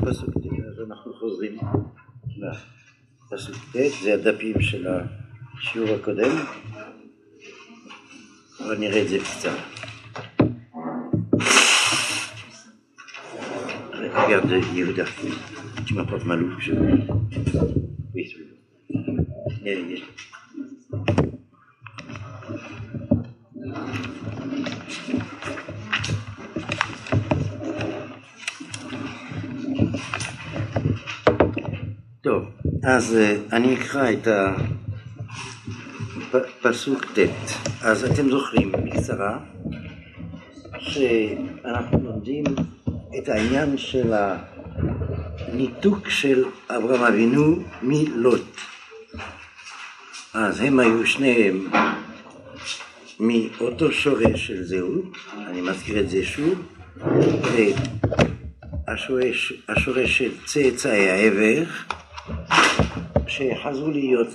פסוק ט', אז אנחנו חוזרים לפסוק ט', זה הדפים של השיעור הקודם, אבל נראה את זה קצת. Regarde Yehuda, tu m'apportes ma loupe, Oui, celui-là. טוב, אז אני אקרא את הפסוק ט'. אז אתם זוכרים בקצרה שאנחנו לומדים את העניין של הניתוק של אברהם אבינו מלוט. אז הם היו שניהם מאותו שורש של זהות, אני מזכיר את זה שוב, השורש של צאצאי העבר, שחזרו להיות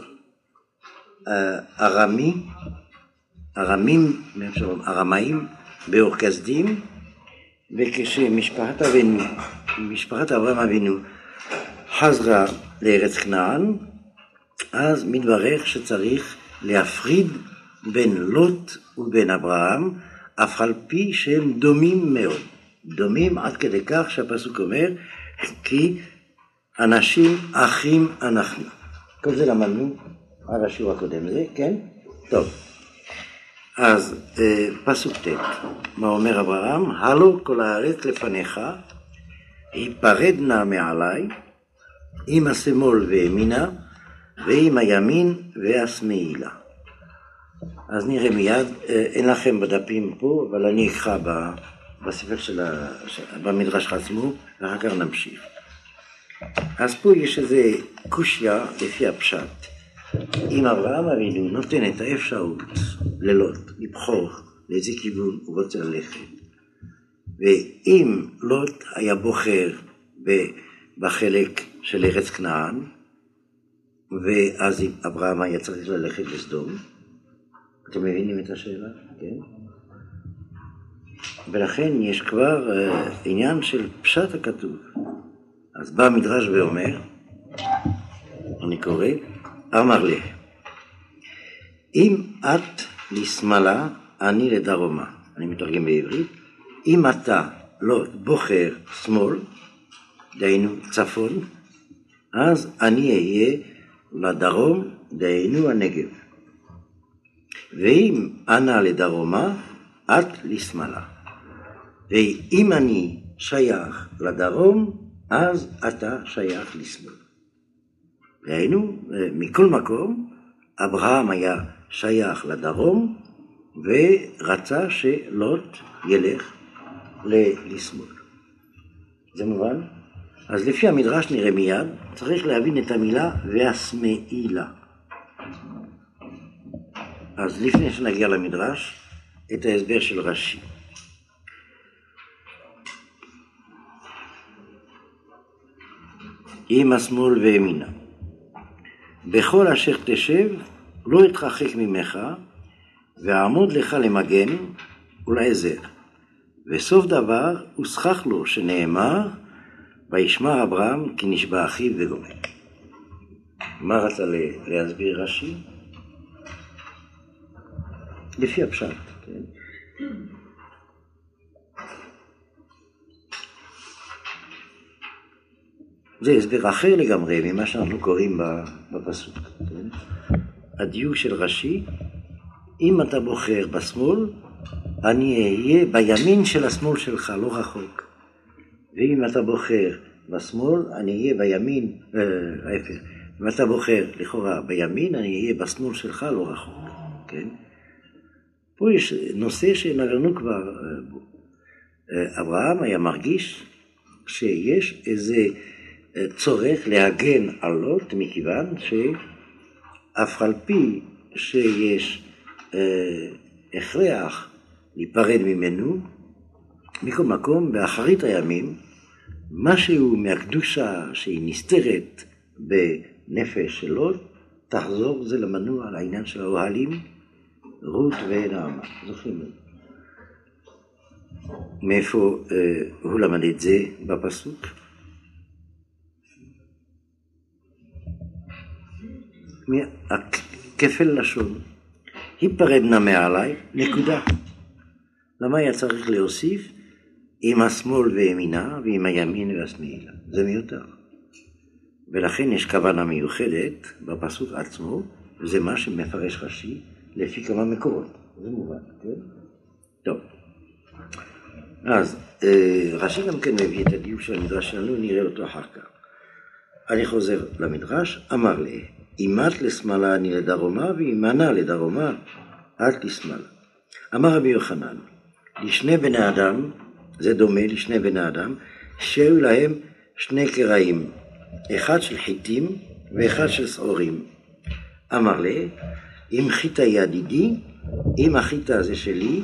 ארמאים באור כסדים, וכשמשפחת אברהם אבינו חזרה לארץ כנען, אז מתברך שצריך להפריד בין לוט ובין אברהם, אף על פי שהם דומים מאוד. דומים עד כדי כך שהפסוק אומר, כי אנשים אחים אנחנו. כל זה למדנו על השיעור הקודם זה, כן? טוב. אז פסוק ט', מה אומר אברהם? הלו כל הארץ לפניך, היפרד נא מעלי, עם השמאל וימינה, ועם הימין והשמאלה. אז נראה מיד, אין לכם בדפים פה, אבל אני אקרא בספר במדרש עצמו, ואחר כך נמשיך. אז פה יש איזה קושיה לפי הפשט. אם אברהם אבינו נותן את האפשרות ללוט, לבחור לאיזה כיוון הוא רוצה ללכת, ואם לוט היה בוחר בחלק של ארץ כנען, ואז אברהם היה צריך ללכת לסדום, אתם מבינים את השאלה? כן? ולכן יש כבר עניין של פשט הכתוב. אז בא המדרש ואומר, אני קורא, אמר לה, אם את לשמאלה, אני לדרומה. אני מתרגם בעברית. אם אתה לא בוחר שמאל, דהיינו צפון, אז אני אהיה לדרום, דהיינו הנגב. ואם אני לדרומה, את לשמאלה. ואם אני שייך לדרום, אז אתה שייך לשמאל. ראינו, מכל מקום, אברהם היה שייך לדרום, ורצה שלוט ילך לשמאל. זה מובן? אז לפי המדרש נראה מיד, צריך להבין את המילה והשמאלה. אז לפני שנגיע למדרש, את ההסבר של רש"י. עם השמאל וימינה. בכל אשר תשב לא יתרחק ממך, ועמוד לך למגן ולעזר. וסוף דבר הוסכך לו שנאמר, וישמע אברהם כי נשבע אחיו וגומר. מה רצה להסביר רש"י? לפי הפשט, כן? זה הסבר אחר לגמרי ממה שאנחנו קוראים בפסוק. כן? הדיוק של רש"י, אם אתה בוחר בשמאל, אני אהיה בימין של השמאל שלך, לא רחוק. ואם אתה בוחר בשמאל, אני אהיה בימין, ההפך. אם אתה בוחר לכאורה בימין, אני אהיה בשמאל שלך, לא רחוק. כן? פה יש נושא שנגענו כבר. אברהם היה מרגיש שיש איזה צורך להגן על לוט, מכיוון שאף על פי שיש הכרח להיפרד ממנו, מכל מקום, באחרית הימים, משהו מהקדושה שהיא נסתרת בנפש של לוט, תחזור, זה למנוע על העניין של האוהלים, רות ונעמה. זוכרים? מאיפה הוא למד את זה בפסוק? כפל לשון, היפרד נא מעלי, נקודה. למה היה צריך להוסיף עם השמאל וימינה ועם הימין והשמאלה? זה מיותר. ולכן יש כוונה מיוחדת בפסוק עצמו, וזה מה שמפרש רש"י לפי כמה מקורות. זה מובן, כן? טוב. אז רש"י גם כן מביא את הדיוק של המדרש שלנו, נראה אותו אחר כך. אני חוזר למדרש, אמר לי, אימת לשמאלה אני לדרומה, ואימנה לדרומה, את לשמאלה. אמר רבי יוחנן, לשני בני אדם, זה דומה לשני בני אדם, שהיו להם שני קרעים, אחד של חיטים ואחד של שעורים. אמר לי, אם חיטה ידידי, אם החיטה זה שלי,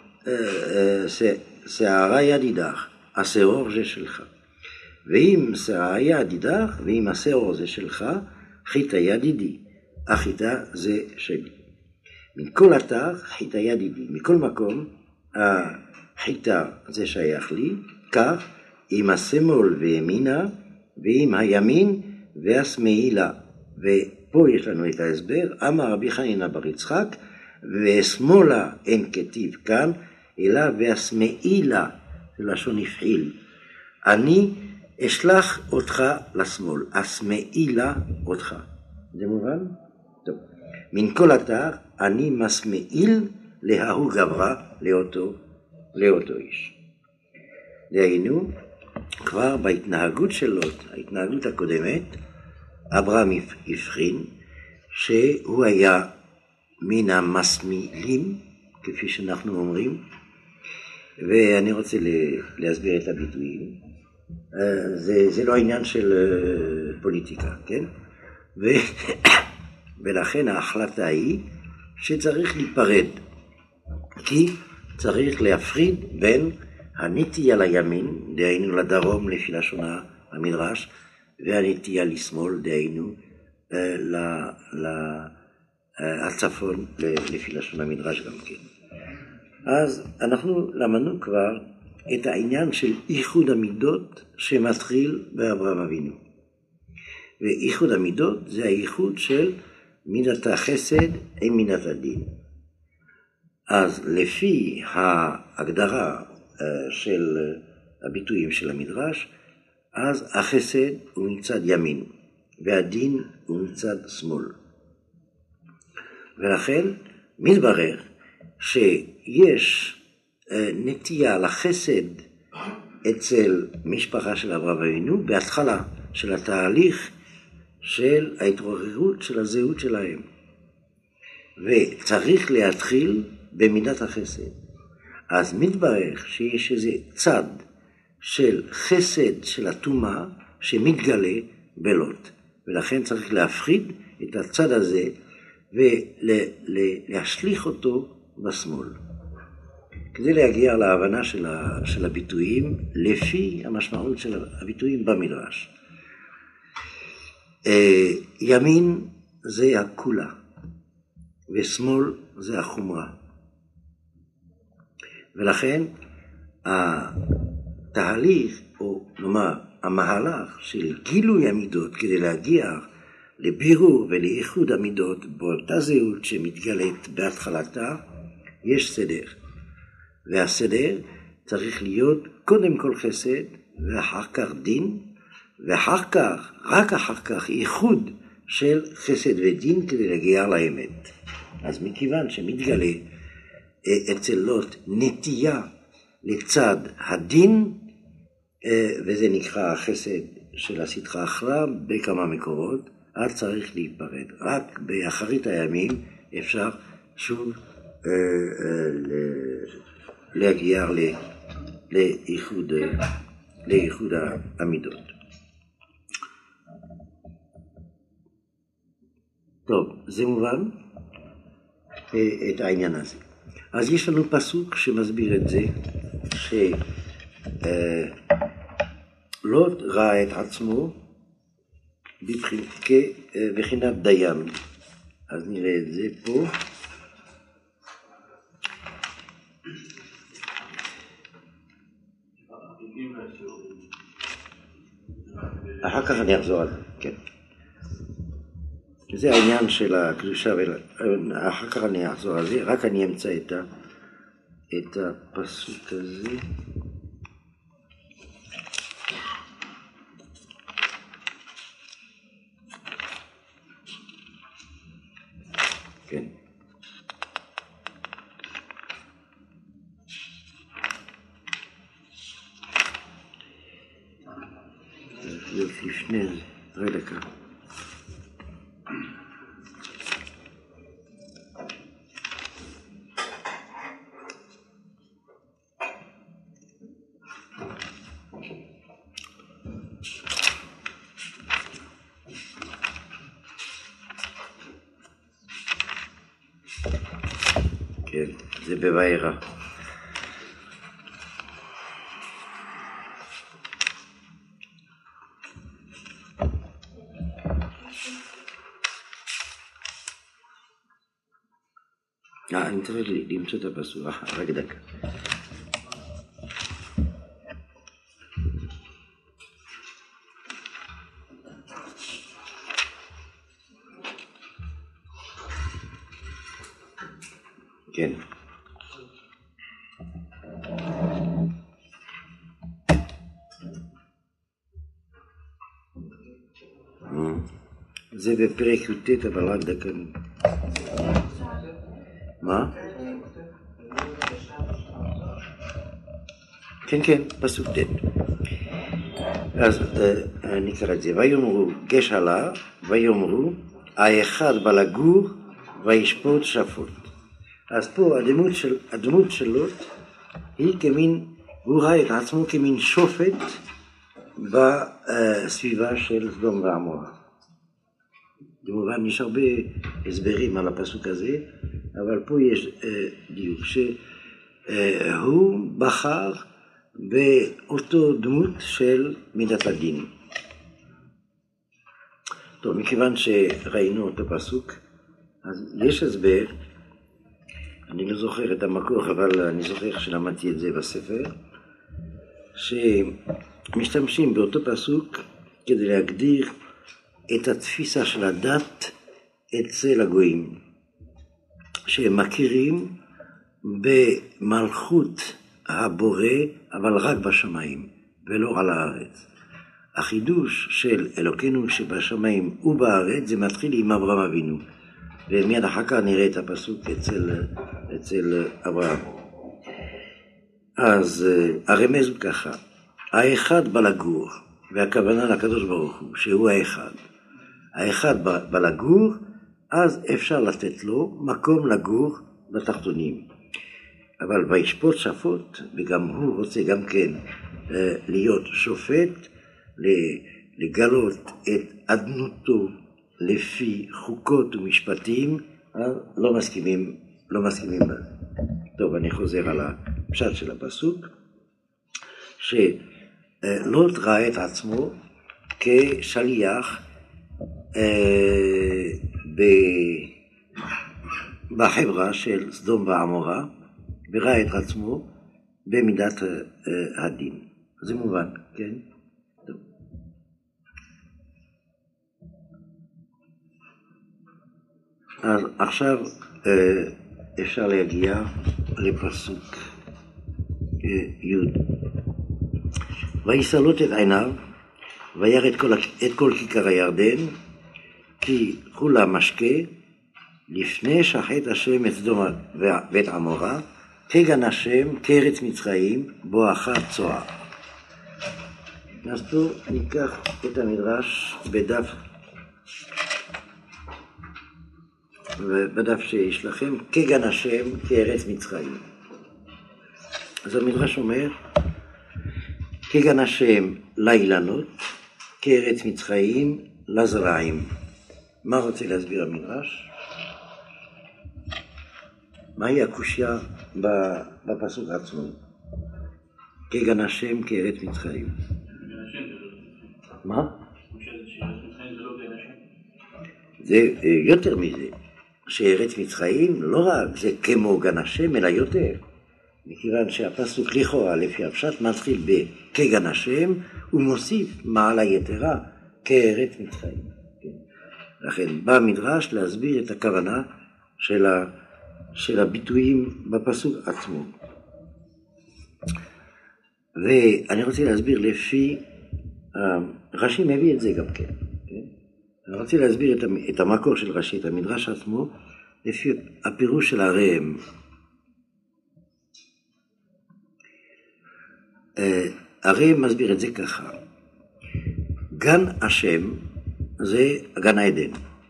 שערה ידידך, השעור זה שלך. ואם שערה ידידך, ואם השעור זה שלך, חיטה ידידי, החיטה זה שלי. מכל אתר, חיטה ידידי. מכל מקום, החיטה זה שייך לי, כך עם השמאל וימינה, ועם הימין והשמאלה. ופה יש לנו את ההסבר, אמר רבי חנינא בר יצחק, ושמאלה אין כתיב כאן, אלא והשמאלה, זה לשון הפעיל. אני אשלח אותך לשמאל, השמאלה אותך. זה מובן? טוב. מן כל אתר, אני משמאיל להוא גברא לאותו איש. דהיינו, כבר בהתנהגות שלו, ההתנהגות הקודמת, אברהם הבחין שהוא היה מן המשמאילים, כפי שאנחנו אומרים, ואני רוצה להסביר את הביטויים. זה לא העניין של פוליטיקה, כן? ולכן ההחלטה היא שצריך להיפרד, כי צריך להפריד בין הנטייה לימין, דהיינו לדרום לפי לשון המדרש, והנטייה לשמאל, דהיינו הצפון לפי לשון המדרש גם כן. אז אנחנו למדנו כבר את העניין של איחוד המידות שמתחיל באברהם אבינו. ואיחוד המידות זה האיחוד של מידת החסד עם מידת הדין. אז לפי ההגדרה של הביטויים של המדרש, אז החסד הוא מצד ימין והדין הוא מצד שמאל. ולכן מתברר שיש נטייה לחסד אצל משפחה של אברהם אבינו בהתחלה של התהליך של ההתעוררות של הזהות שלהם. וצריך להתחיל במידת החסד. אז מתברר שיש איזה צד של חסד של הטומאה שמתגלה בלוט. ולכן צריך להפריד את הצד הזה ולהשליך אותו בשמאל. כדי להגיע להבנה של הביטויים לפי המשמעות של הביטויים במדרש. ימין זה הכולה ושמאל זה החומרה. ולכן התהליך, או נאמר המהלך של גילוי המידות כדי להגיע לבירור ולאיחוד המידות באותה זהות שמתגלית בהתחלתה, יש סדר. והסדר צריך להיות קודם כל חסד ואחר כך דין, ואחר כך, רק אחר כך, איחוד של חסד ודין כדי להגיע לאמת. אז מכיוון שמתגלה אצל לוט נטייה לצד הדין, וזה נקרא החסד של הסדרה אחלה בכמה מקורות, אז צריך להיפרד. רק באחרית הימים אפשר שוב להגיע לאיחוד המידות. טוב, זה מובן את העניין הזה. אז יש לנו פסוק שמסביר את זה, שלוט ראה את עצמו בבחינת דיין. אז נראה את זה פה. אחר כך אני אחזור על זה, כן. זה העניין של הקדושה, אחר כך אני אחזור על זה, רק אני אמצא את הפסוק הזה. כן. לפני זה, רגע דקה. כן, זה בווארא. אני צריך למצוא את הפסוק, רק דקה. כן. זה בפרק י"ט, אבל רק דקה. מה? כן, כן, פסוק ט'. אז אני אקרא את זה. ויאמרו גש עלה, ויאמרו האחד בא לגור וישפוט שפוט. אז פה הדמות שלו היא כמין, הוא ראה את עצמו כמין שופט בסביבה של סדום ועמורה. במובן יש הרבה הסברים על הפסוק הזה, אבל פה יש דיוק שהוא בחר באותו דמות של מידת הדין. טוב, מכיוון שראינו אותו פסוק, אז יש הסבר, אני לא זוכר את המקור, אבל אני זוכר שלמדתי את זה בספר, שמשתמשים באותו פסוק כדי להגדיר את התפיסה של הדת אצל הגויים, שהם מכירים במלכות הבורא, אבל רק בשמיים ולא על הארץ. החידוש של אלוקינו שבשמיים ובארץ זה מתחיל עם אברהם אבינו, ומיד אחר כך נראה את הפסוק אצל אברהם. אז הרמז הוא ככה, האחד בא לגור, והכוונה לקדוש ברוך הוא שהוא האחד בא לגור, אז אפשר לתת לו מקום לגור בתחתונים. אבל וישפוט שפוט, וגם הוא רוצה גם כן להיות שופט, לגלות את אדנותו לפי חוקות ומשפטים, לא מסכימים בזה. טוב, אני חוזר על הפשט של הפסוק, שלוט ראה את עצמו כשליח בחברה של סדום ועמורה, וראה את עצמו במידת הדין. זה מובן, כן? טוב. אז עכשיו אפשר להגיע לפסוק י'. ויסלוט את עיניו וירא את כל כיכר הירדן, כי כולה משקה, לפני שחט השם את סדום ואת עמורה, כגן השם כארץ מצרים בואכה צועה. אז פה ניקח את המדרש בדף שיש לכם, כגן השם כארץ מצרים. אז המדרש אומר, כגן השם לאילנות, כארץ מצרים לזרעים. מה רוצה להסביר המדרש? מהי הקושיה בפסוק עצמו? כגן השם כארץ מצרים. מה? זה יותר מזה. שארץ מצרים לא רק זה כמו גן השם, אלא יותר. מכיוון שהפסוק לכאורה לפי הפשט מתחיל בכגן השם, ומוסיף מעלה יתרה כארץ מצרים. כן. לכן בא המדרש להסביר את הכוונה של הביטויים בפסוק עצמו. ואני רוצה להסביר לפי, רש"י מביא את זה גם כן. אני רוצה להסביר את המקור של רש"י, את המדרש עצמו, לפי הפירוש של הראם. הראם מסביר את זה ככה. גן השם זה גן העדן,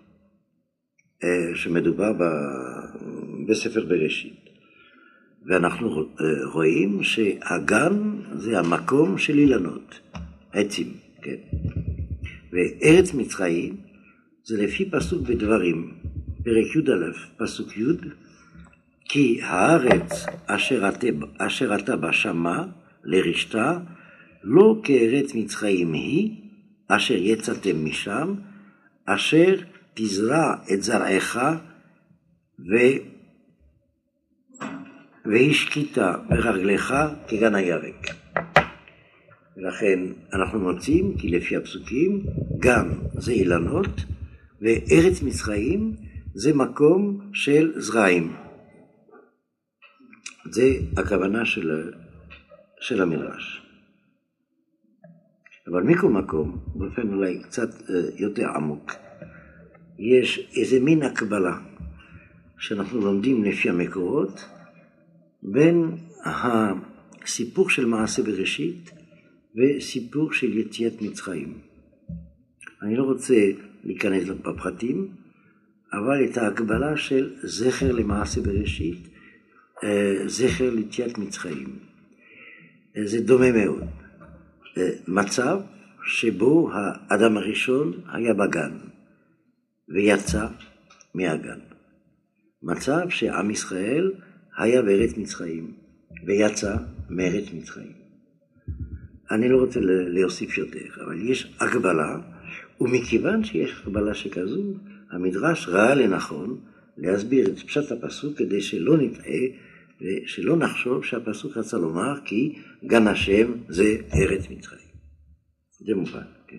שמדובר בספר בראשית. ואנחנו רואים שהגן זה המקום של אילנות, עצים, כן. וארץ מצרים זה לפי פסוק בדברים, פרק י"א, פסוק י', כי הארץ אשר אתה בה שמע לרשתה, לא כארץ מצרים היא, אשר יצאתם משם, אשר תזרע את זרעך והשקיטה ברגליך כגן הירק. ולכן אנחנו מוצאים כי לפי הפסוקים גן זה אילנות וארץ מצרים זה מקום של זרעים. זה הכוונה של המדרש. אבל מכל מקום, באופן אולי קצת יותר עמוק, יש איזה מין הקבלה שאנחנו לומדים לפי המקורות בין הסיפור של מעשה בראשית וסיפור של יציאת מצרים. אני לא רוצה להיכנס בפרטים, אבל את ההקבלה של זכר למעשה בראשית, זכר ליציאת מצרים. זה דומה מאוד. מצב שבו האדם הראשון היה בגן ויצא מהגן. מצב שעם ישראל היה בארץ מצרים ויצא מארץ מצרים. אני לא רוצה להוסיף יותר, אבל יש הקבלה, ומכיוון שיש הקבלה שכזו, המדרש ראה לנכון להסביר את פשט הפסוק כדי שלא נטעה ושלא נחשוב שהפסוק רצה לומר כי גן השם זה ארץ מצרים. זה מובן, כן.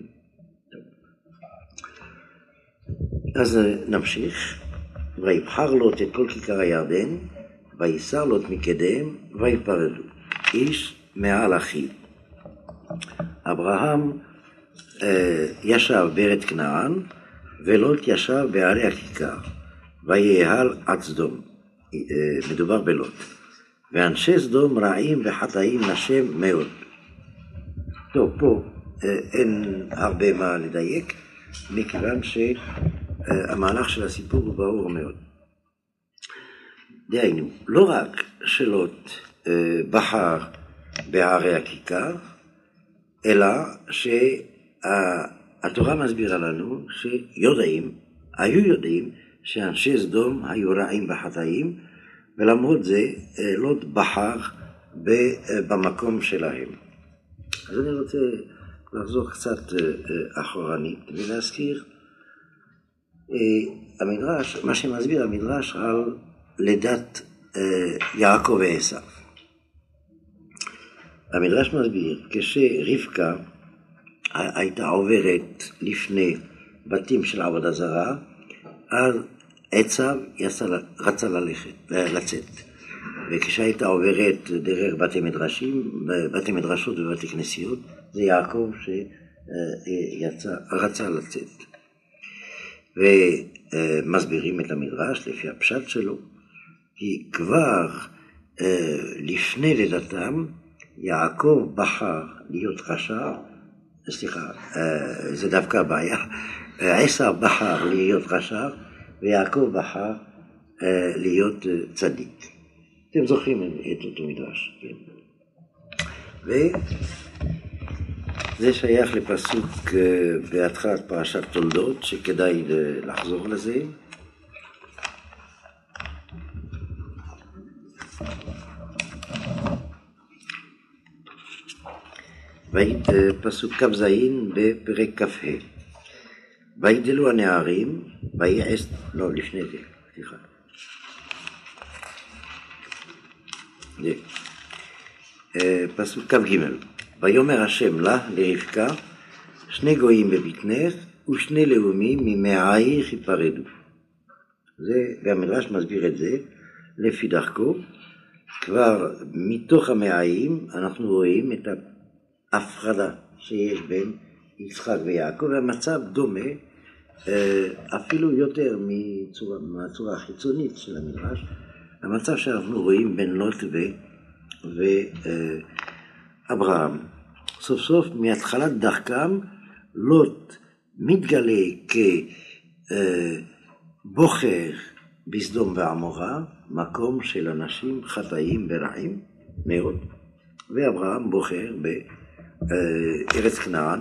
אז נמשיך. ויבחר לוט את כל כיכר הירדן, ויסר לוט מקדם, ויפרדו. איש מעל אחיו. אברהם ישב בארץ כנען, ולוט ישב בערי הכיכר, ויהל עד סדום. מדובר בלוט. ואנשי סדום רעים וחטאים לשם מאוד. טוב, פה אין הרבה מה לדייק, מכיוון שהמהלך של הסיפור הוא ברור מאוד. דהיינו, לא רק שלוט בחר בערי הכיכר, אלא שהתורה מסבירה לנו היו יודעים שאנשי סדום היו רעים וחטאים, ולמרות זה לוט בחר במקום שלהם. אז אני רוצה לחזור קצת אחורנית ולהזכיר המדרש, מה שמסביר המדרש על לידת יעקב ועשיו. המדרש מסביר, כשרבקה הייתה עוברת לפני בתים של עבודה זרה, אז עשיו רצה לצאת. וכשהייתה עוברת דרך בתי מדרשות ובתי כנסיות, זה יעקב שרצה לצאת. ומסבירים את המדרש לפי הפשט שלו, כי כבר לפני לידתם, יעקב בחר להיות רשע, זה דווקא הבעיה, עשיו בחר להיות רשע, ויעקב בחר להיות צדיק. אתם זוכרים את אותו מדרש, כן? וזה שייך לפסוק בהתחלת פרשת תולדות, שכדאי לחזור לזה. פסוק כ"ז בפרק כ"ה. ויגדלו הנערים, ויעש, לא, לפני זה, סליחה. פסוק כ"ג. ויאמר השם לה לרבקה, שני גויים בבטנך, ושני לאומים ממעייך ייפרדו. והמדרש מסביר את זה, לפי דרכו, כבר מתוך המעיים אנחנו רואים את ההפרדה שיש בין יצחק ויעקב, והמצב דומה אפילו יותר מהצורה החיצונית של המדרש, המצב שאנחנו רואים בין לוט ואברהם. סוף סוף מהתחלת דרכם לוט מתגלה כבוחר בסדום ועמורה, מקום של אנשים חטאים ורעים מאוד, ואברהם בוחר בארץ כנען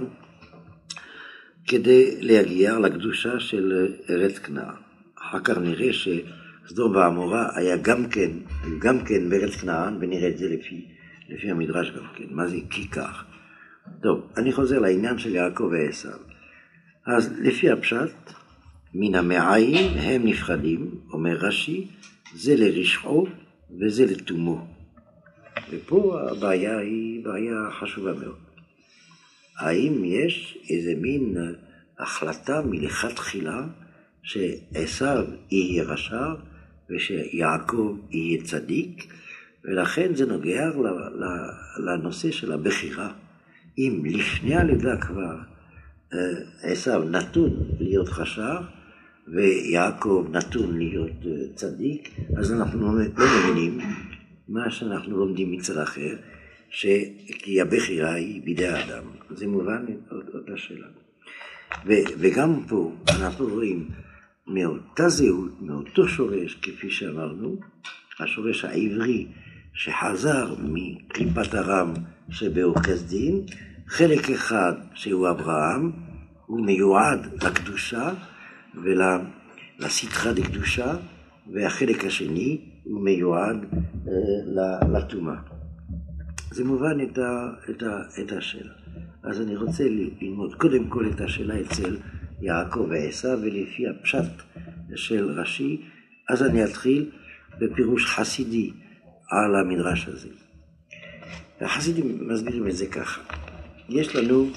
כדי להגיע לקדושה של ארץ כנען. אחר כך נראה שסדום ועמורה היה גם כן בארץ כנען, ונראה את זה לפי המדרש גם כן. מה זה כי כך? טוב, אני חוזר לעניין של יעקב ועשיו. אז לפי הפשט, מן המעיים הם נפרדים, אומר רש"י, זה לרשעו וזה לתומו. ופה הבעיה היא בעיה חשובה מאוד. האם יש איזה מין החלטה מלכתחילה שעשיו יהיה רשע ושיעקב יהיה צדיק, ולכן זה נוגע לנושא של הבחירה. אם לפני הלידה כבר עשיו נתון להיות רשע ויעקב נתון להיות צדיק, אז אנחנו לא מבינים מה שאנחנו לומדים מצד אחר, כי הבחירה היא בידי האדם. זה מובן אותה שאלה. וגם פה אנחנו רואים מאותה זהות, מאותו שורש, כפי שאמרנו, השורש העברי שחזר מקליפת ארם שבאוחזדין, חלק אחד שהוא אברהם, הוא מיועד לקדושה ולסתחה דקדושה, והחלק השני הוא מיועד לטומאה. זה מובן את השאלה. אז אני רוצה ללמוד קודם כל את השאלה אצל יעקב ועשיו, ולפי הפשט של רש"י, אז אני אתחיל בפירוש חסידי על המדרש הזה. החסידים מסבירים את זה ככה. יש לנו,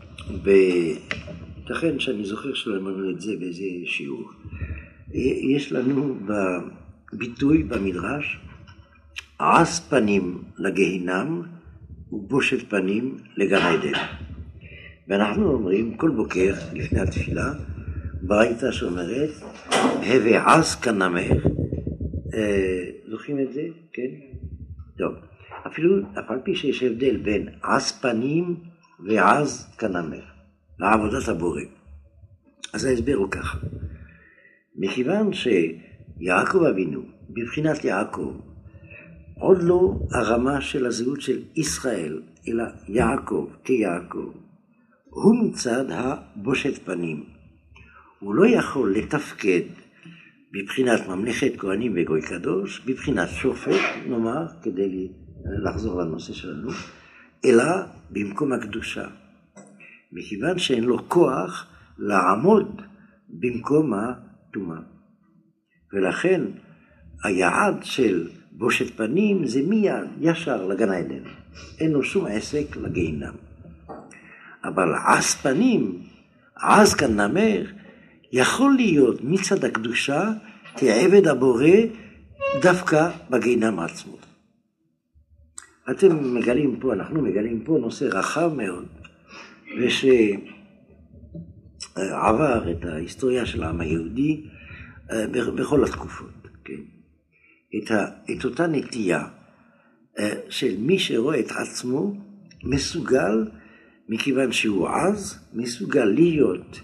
ייתכן שאני זוכר שלמדנו את זה באיזה שיעור, יש לנו בביטוי במדרש, עש פנים לגיהינם ובושת פנים לגן עדן. ואנחנו אומרים כל בוקר לפני התפילה, ברייתא שאומרת, הווה עז כנמר, זוכרים את זה? כן? טוב. אפילו אף על פי שיש הבדל בין עז פנים ועז כנמר, לעבודת הבורא. אז ההסבר הוא ככה. מכיוון שיעקב אבינו, בבחינת יעקב, עוד לא הרמה של הזהות של ישראל, אלא יעקב כיעקב, הוא מצד הבושת פנים. הוא לא יכול לתפקד בבחינת ממלכת כהנים וגוי קדוש, בבחינת שופט, נאמר, כדי לחזור לנושא שלנו, אלא במקום הקדושה. מכיוון שאין לו כוח לעמוד במקום הטומאה. ולכן היעד של בושת פנים זה מיד ישר לגן עדן. אין לו שום עסק לגיהינם. אבל עז פנים, עז כנמר, יכול להיות מצד הקדושה כעבד הבורא דווקא בגיהינם עצמו. אתם מגלים פה, אנחנו מגלים פה נושא רחב מאוד, ושעבר את ההיסטוריה של העם היהודי בכל התקופות. כן? את אותה נטייה של מי שרואה את עצמו מסוגל, מכיוון שהוא עז, מסוגל להיות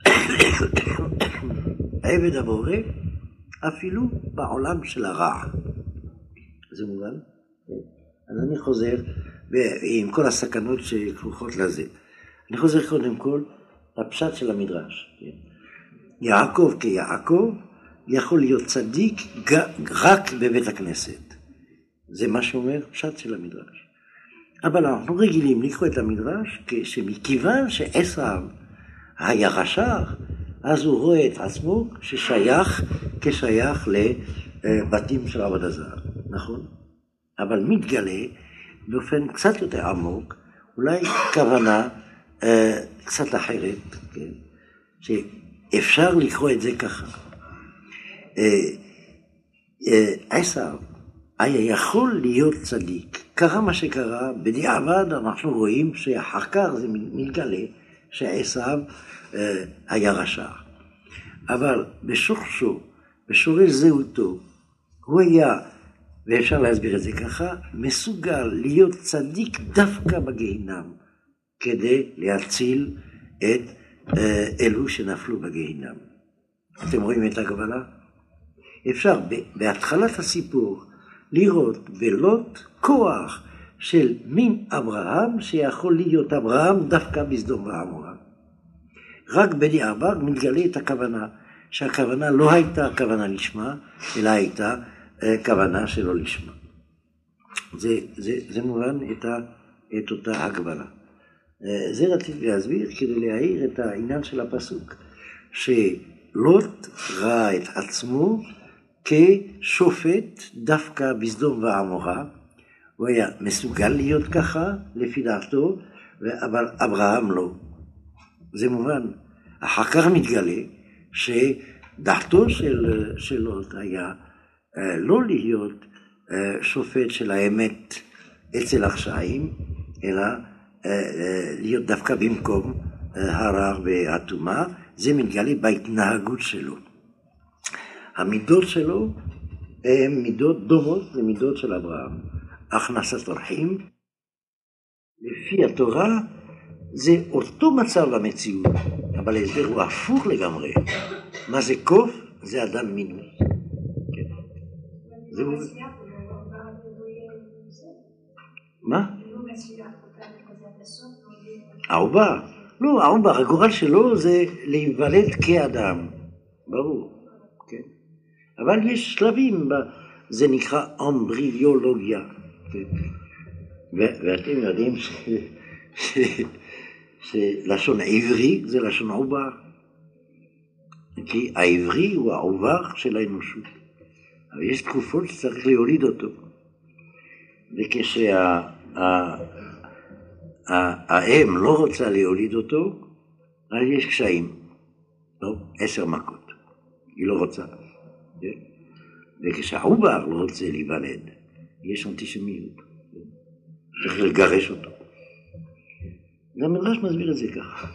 עבד הבורא אפילו בעולם של הרע. זה מובן? אז אני חוזר, עם כל הסכנות שכרוכות לזה. אני חוזר קודם כל לפשט של המדרש. יעקב כיעקב יכול להיות צדיק רק בבית הכנסת. זה מה שאומר פשט של המדרש. אבל אנחנו רגילים לקרוא את המדרש שמכיוון שעשיו היה רשע, אז הוא רואה את עצמו כשייך לבתים של עבודה זרה. נכון? אבל מתגלה באופן קצת יותר עמוק, אולי כוונה קצת אחרת, כן? שאפשר לקרוא את זה ככה. עשיו היה יכול להיות צדיק. קרה מה שקרה, בדיעבד אנחנו רואים שאחר כך זה מתגלה שעשיו היה רשע. אבל בשורשו, בשורש זהותו, הוא היה, ואפשר להסביר את זה ככה, מסוגל להיות צדיק דווקא בגיהינם, כדי להציל את אלו שנפלו בגיהינם. אתם רואים את הקבלה? אפשר בהתחלת הסיפור לראות בלוט כוח של מין אברהם שיכול להיות אברהם דווקא בסדום ועמורה. רק בדיעבד מתגלה את הכוונה, שהכוונה לא הייתה כוונה לשמה, אלא הייתה כוונה שלא לשמה. זה מובן את אותה הקבלה. זה רציתי להסביר כדי להעיר את העניין של הפסוק, שלוט ראה את עצמו כשופט דווקא בסדום ועמורה, הוא היה מסוגל להיות ככה לפי דעתו, אבל אברהם לא. זה מובן. אחר כך מתגלה שדעתו של לוט היה לא להיות שופט של האמת אצל הרשעים, אלא להיות דווקא במקום הרע והטומאה. זה מתגלה בהתנהגות שלו. המידות שלו הן מידות דומות למידות של אברהם. הכנסת אורחים, לפי התורה, זה אותו מצב במציאות, אבל ההסבר הוא הפוך לגמרי. מה זה קוף? זה אדם מינוס. זה הוא... מה? העובר. לא, העובר, הגורל שלו זה להיוולד כאדם. ברור. כן? אבל יש שלבים, זה נקרא אמבריולוגיה. ואתם יודעים שלשון עברי זה לשון עובר. כי העברי הוא העובר של האנושות. אבל יש תקופות שצריך להוליד אותו. וכשהאם לא רוצה להוליד אותו, אז יש קשיים. לא, 10 מכות. היא לא רוצה. וכשהעובר לא רוצה להיוולד, יש אנטישמיות. צריך לגרש אותו. המדרש מסביר את זה ככה.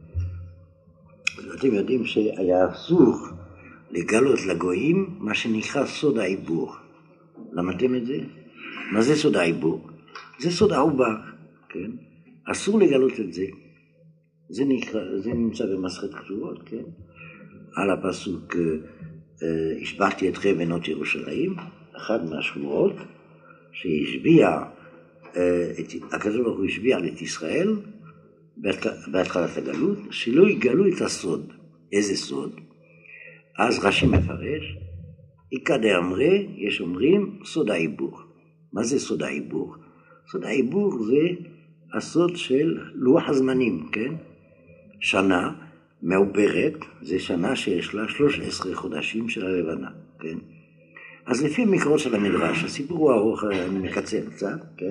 אתם יודעים שהיה אסור לגלות לגויים מה שנקרא סוד העיבור. למדתם את זה? מה זה סוד העיבור? זה סוד העובר, כן? אסור לגלות את זה. זה נמצא במסכת כתובות, כן? על הפסוק השבעתי אתכם בנות ירושלים, אחד מהשבועות שהשביע, הקדוש ברוך הוא השביע את ישראל בהתחלת הגלות, שלא יגלו את הסוד. איזה סוד? אז רש"י מפרש, איכא דאמרי, יש אומרים סוד העיבור. מה זה סוד העיבור? סוד העיבור זה הסוד של לוח הזמנים, כן? שנה מעוברת, זה שנה שיש לה 13 חודשים של הלבנה, כן? אז לפי המקורות של המדרש, הסיפור הוא ארוך, אני מקצר קצת, כן?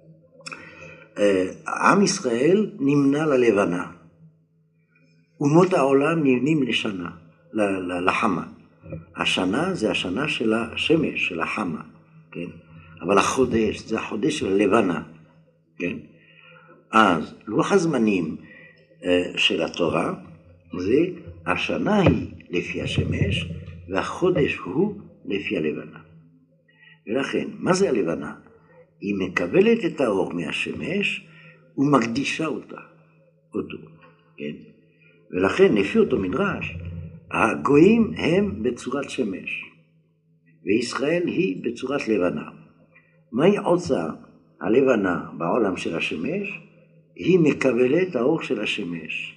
עם ישראל נמנה ללבנה. אומות העולם נמנים לשנה, לחמה. השנה זה השנה של השמש, של החמה, כן? אבל החודש זה החודש של הלבנה, כן? אז לוח הזמנים של התורה, זה השנה היא לפי השמש, והחודש הוא לפי הלבנה. ולכן, מה זה הלבנה? היא מקבלת את האור מהשמש ומקדישה אותו, כן? ולכן, לפי אותו מדרש, הגויים הם בצורת שמש, וישראל היא בצורת לבנה. מהי עושה הלבנה בעולם של השמש? היא מקבלת האור של השמש.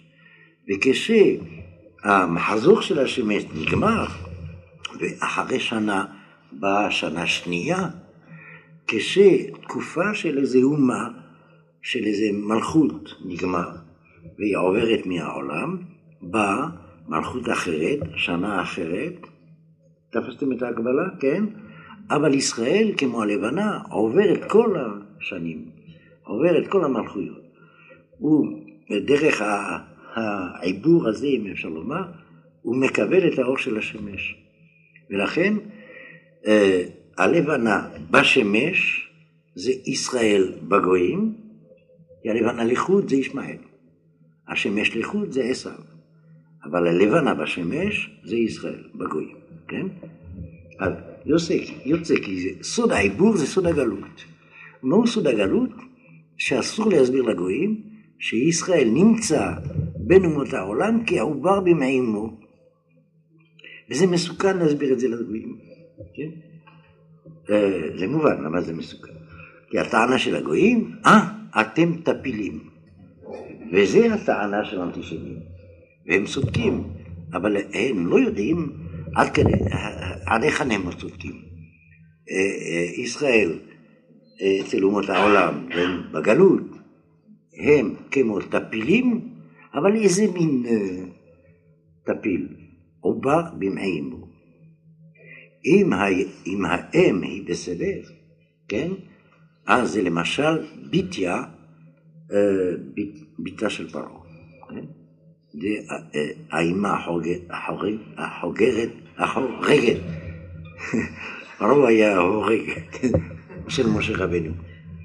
וכשהמחזור של השמש נגמר, ואחרי שנה באה שנה שנייה, כשתקופה של איזה אומה, של איזה מלכות נגמר, והיא עוברת מהעולם, באה מלכות אחרת, שנה אחרת, תפסתם את ההקבלה? כן? אבל ישראל, כמו הלבנה, עובר את כל השנים, עובר את כל המלכויות. ודרך העיבור הזה, אם אפשר לומר, הוא מקבל את האור של השמש. ולכן, הלבנה בשמש זה ישראל בגויים, הלבנה לחוד זה ישמעאל. השמש לחוד זה עשיו. אבל הלבנה בשמש זה ישראל בגויים, כן? אז יוצא כי סוד העיבור זה סוד הגלות. מהו סוד הגלות? שאסור להסביר לגויים שישראל נמצא בין אומות העולם כעובר במעימו. וזה מסוכן להסביר את זה לגויים, כן? זה מובן, למה זה מסוכן? כי הטענה של הגויים, אתם טפילים. וזה הטענה של האנטישמים. והם צודקים, אבל הם לא יודעים עד איך הם לא צודקים. ישראל, אצל אומות העולם, בגלות, הם כמו טפילים, אבל איזה מין טפיל? עובר במעימו. אם האם היא בסדר, כן? אז זה למשל ביתיה, ביתה של פרעה. כן? זה האימה החוגרת. פרעה היה ההורג של משה רבנו.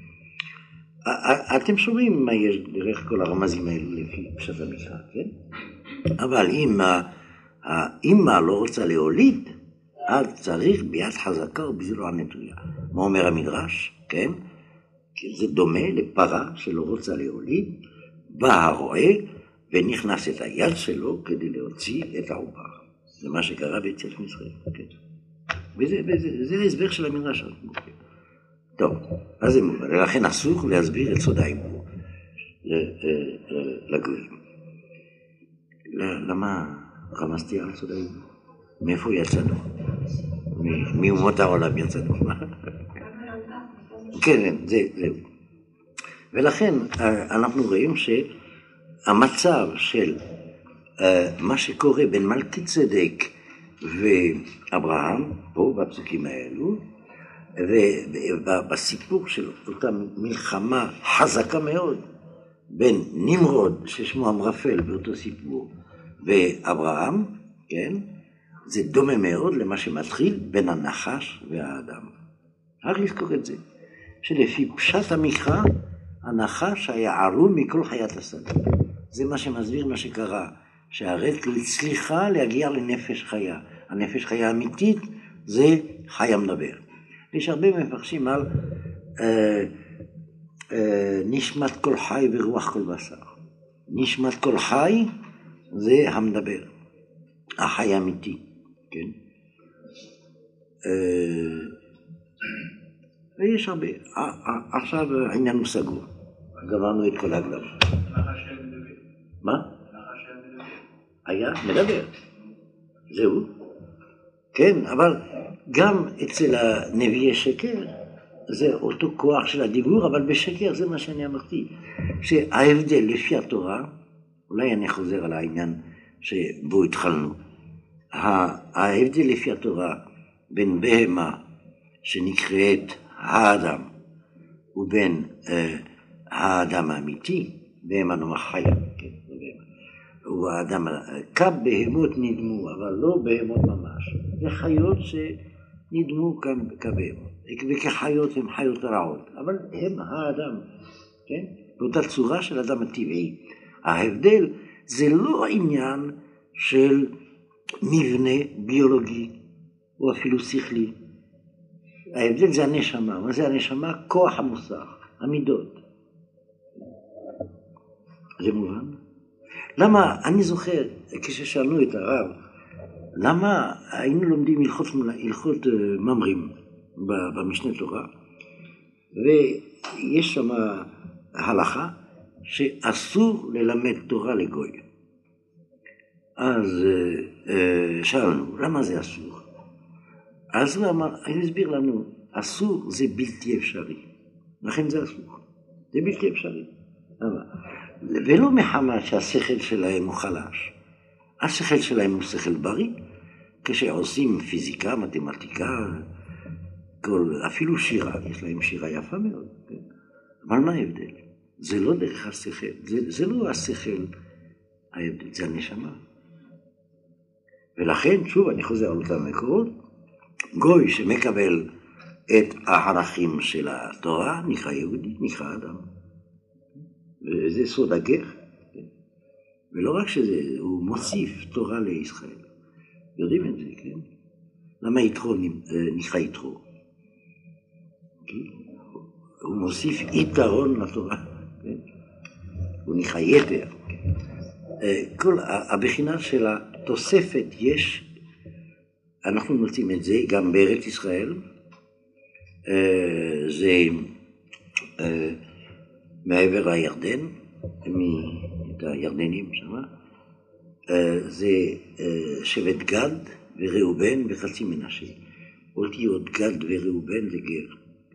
אתם שומעים מה יש דרך כל הרמזים האלו לפי פשט המקרא, כן? אבל אם האמא לא רוצה להוליד, אז צריך ביד חזקה ובזרוע נטויה. מה אומר המדרש? כן? זה דומה לפרה שלא רוצה להוליד, בא הרועה ונכנס את היד שלו כדי להוציא את העובר. זה מה שקרה ביציאת מצרים. כן? וזה ההסבר של המדרש. טוב, אז זה מובן. ולכן אסור להסביר את סוד העיבור לגויים. למה רמזתי על סוד העיבור? מאיפה יצאנו? מאומות העולם יצאנו. כן, זהו. ולכן אנחנו רואים שהמצב של מה שקורה בין מלכי צדק ואברהם, פה בפסוקים האלו, ובסיפור של אותה מלחמה חזקה מאוד בין נמרוד ששמו אמרפל באותו סיפור ואברהם, כן? זה דומה מאוד למה שמתחיל בין הנחש והאדם. רק לזכור את זה, שלפי פשט המקרא הנחש היה ערום מכל חיית השדה. זה מה שמסביר מה שקרה, שהרט לא הצליחה להגיע לנפש חיה. הנפש חיה האמיתית זה חי המדבר. יש הרבה מפרשים על נשמת כל חי ורוח כל בשר. נשמת כל חי זה המדבר, החי האמיתי, כן? ויש הרבה. עכשיו העניין הוא סגור. גמרנו את כל הגלם. מה? היה מדבר. זהו. כן, אבל גם אצל הנביאי שקר, זה אותו כוח של הדיבור, אבל בשקר זה מה שאני אמרתי. שההבדל לפי התורה, אולי אני חוזר על העניין שבו התחלנו. ההבדל לפי התורה בין בהמה שנקראת האדם ובין האדם האמיתי, בהמה נאמר חיה, כן, הוא האדם, כבהמות נדמו, אבל לא בהמות ממש. זה חיות שנדמו כבהמות, וכחיות הן חיות רעות, אבל הם האדם, כן? באותה צורה של אדם הטבעי. ההבדל זה לא עניין של מבנה ביולוגי או אפילו שכלי. ההבדל זה הנשמה. מה זה הנשמה? כוח המוסר, המידות. זה מובן? למה, אני זוכר, כששאלנו את הרב, למה היינו לומדים הלכות ממרים במשנה תורה, ויש שם הלכה שאסור ללמד תורה לגוי. אז שאלנו, למה זה אסור? אז הוא אמר, אני אסביר לנו, אסור זה בלתי אפשרי. לכן זה אסור. זה בלתי אפשרי. למה? ולא מחמת שהשכל שלהם הוא חלש. השכל שלהם הוא שכל בריא. כשעושים פיזיקה, מתמטיקה, אפילו שירה, יש להם שירה יפה מאוד. כן? אבל מה ההבדל? זה לא דרך השכל. זה לא השכל ההבדל זה הנשמה. ולכן, שוב, אני חוזר על אותם מקורות, גוי שמקבל את הערכים של התורה, נקרא יהודי, נקרא אדם. וזה סוד הגר. ולא רק שזה, הוא מוסיף תורה לישראל. יודעים את זה, כן? למה יתרו נקרא יתרו? הוא מוסיף יתרון לתורה. כן? הוא נקרא יתר. כל הבחינה של התוספת יש, אנחנו מוצאים את זה גם בארץ ישראל, זה מעבר הירדן, את הירדנים שם, זה שבט גד וראובן וחצי מנשה. אותיות גד וראובן זה גר.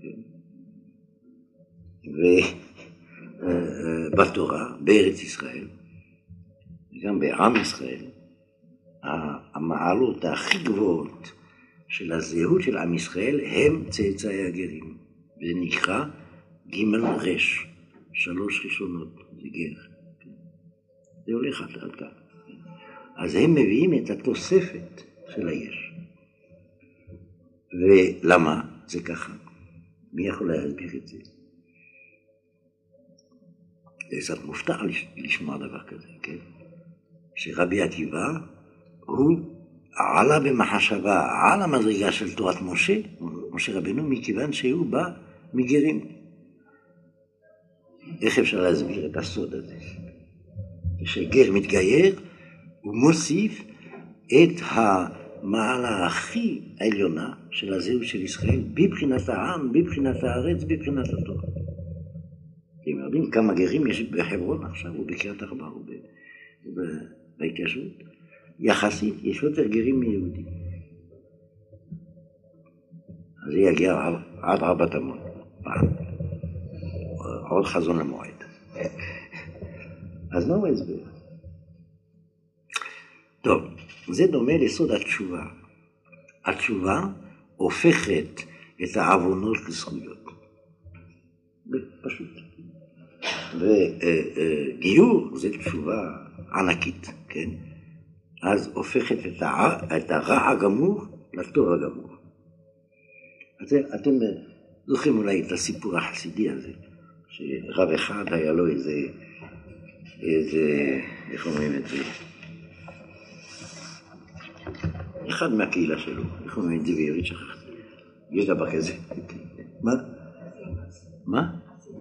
ובתורה, בארץ ישראל, גם בעם ישראל, המעלות הכי גבוהות של הזהות של עם ישראל הם צאצאי הגרים. וזה נקרא ג' רש, 3 ראשונות, זה גר. זה הולך על כך. אז הם מביאים את התוספת של היש. ולמה זה ככה? מי יכול להסביר את זה? זה קצת מופתע לשמוע דבר כזה, כן? שרבי עקיבא הוא עלה במחשבה על המדרגה של תורת משה רבנו, מכיוון שהוא בא מגרים. איך אפשר להסביר את הסוד הזה? כשגר מתגייר, הוא מוסיף את המעלה הכי העליונה של הזהות של ישראל, בבחינת העם, בבחינת הארץ, בבחינת התורה. אתם יודעים כמה גרים יש בחברון עכשיו, ובקריית ארבע, ובהתיישבות. יחסית יש יותר גרים מיהודים. אז זה יגיע עד 4 תמות, עוד חזון למועד. אז מה הוא הסבר? טוב, זה דומה לסוד התשובה. התשובה הופכת את העוונות לזכויות. פשוט. וגיור זה תשובה ענקית, כן? אז הופכת את הרע הגמור לטוב הגמור. אתם זוכרים אולי את הסיפור החסידי הזה, שרב אחד היה לו איזה, איך אומרים את זה? אחד מהקהילה שלו, איך אומרים את זה בעברית שכחתי? יש דבר כזה. מה? מה?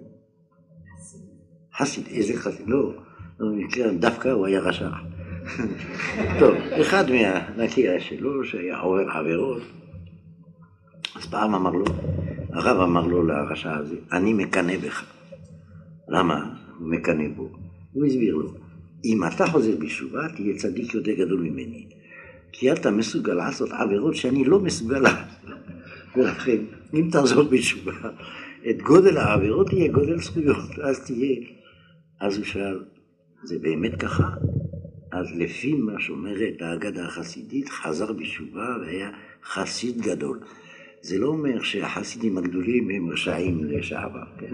חסיד, איזה חסיד? לא, דווקא הוא היה רשע. טוב, אחד מהקהילה שלו שהיה עובר עבירות, אז פעם אמר לו, הרב אמר לו לרשע הזה, אני מקנא בך. למה הוא מקנא בו? הוא הסביר לו, אם אתה חוזר בתשובה, תהיה צדיק יותר גדול ממני. כי אתה מסוגל לעשות עבירות שאני לא מסוגל. ולכן, אם תחזור בתשובה, את גודל העבירות תהיה גודל זכויות, אז תהיה. אז הוא שאל, זה באמת ככה? אז לפי מה שאומרת האגדה החסידית, חזר בתשובה והיה חסיד גדול. זה לא אומר שהחסידים הגדולים הם רשעים לשעבר, כן?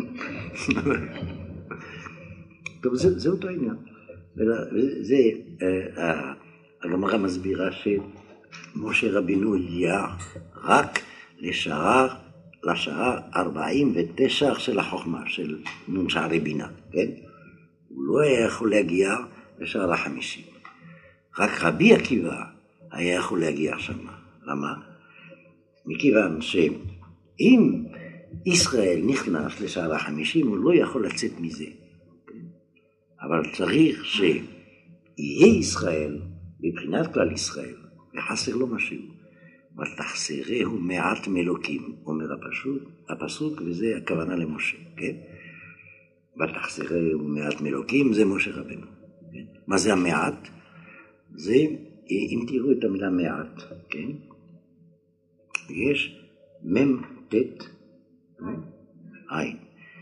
טוב, זה אותו העניין. וזה, הגמרא מסבירה שמשה רבינו הגיע רק לשער 49 של החוכמה, של נון שערי בינה, כן? הוא לא היה יכול להגיע לשער 50. רק רבי עקיבא היה יכול להגיע שם. למה? מכיוון שאם ישראל נכנס לשער 50, הוא לא יכול לצאת מזה. אבל צריך שיהיה ישראל מבחינת כלל ישראל, וחסר לו משהו. ותחסרהו מעט מלוקים, אומר הפסוק, וזה הכוונה למשה, כן? ותחסרהו מעט מלוקים, זה משה רבנו. כן? מה זה המעט? זה, אם תראו את המילה מעט, כן? יש מ"ט, עין,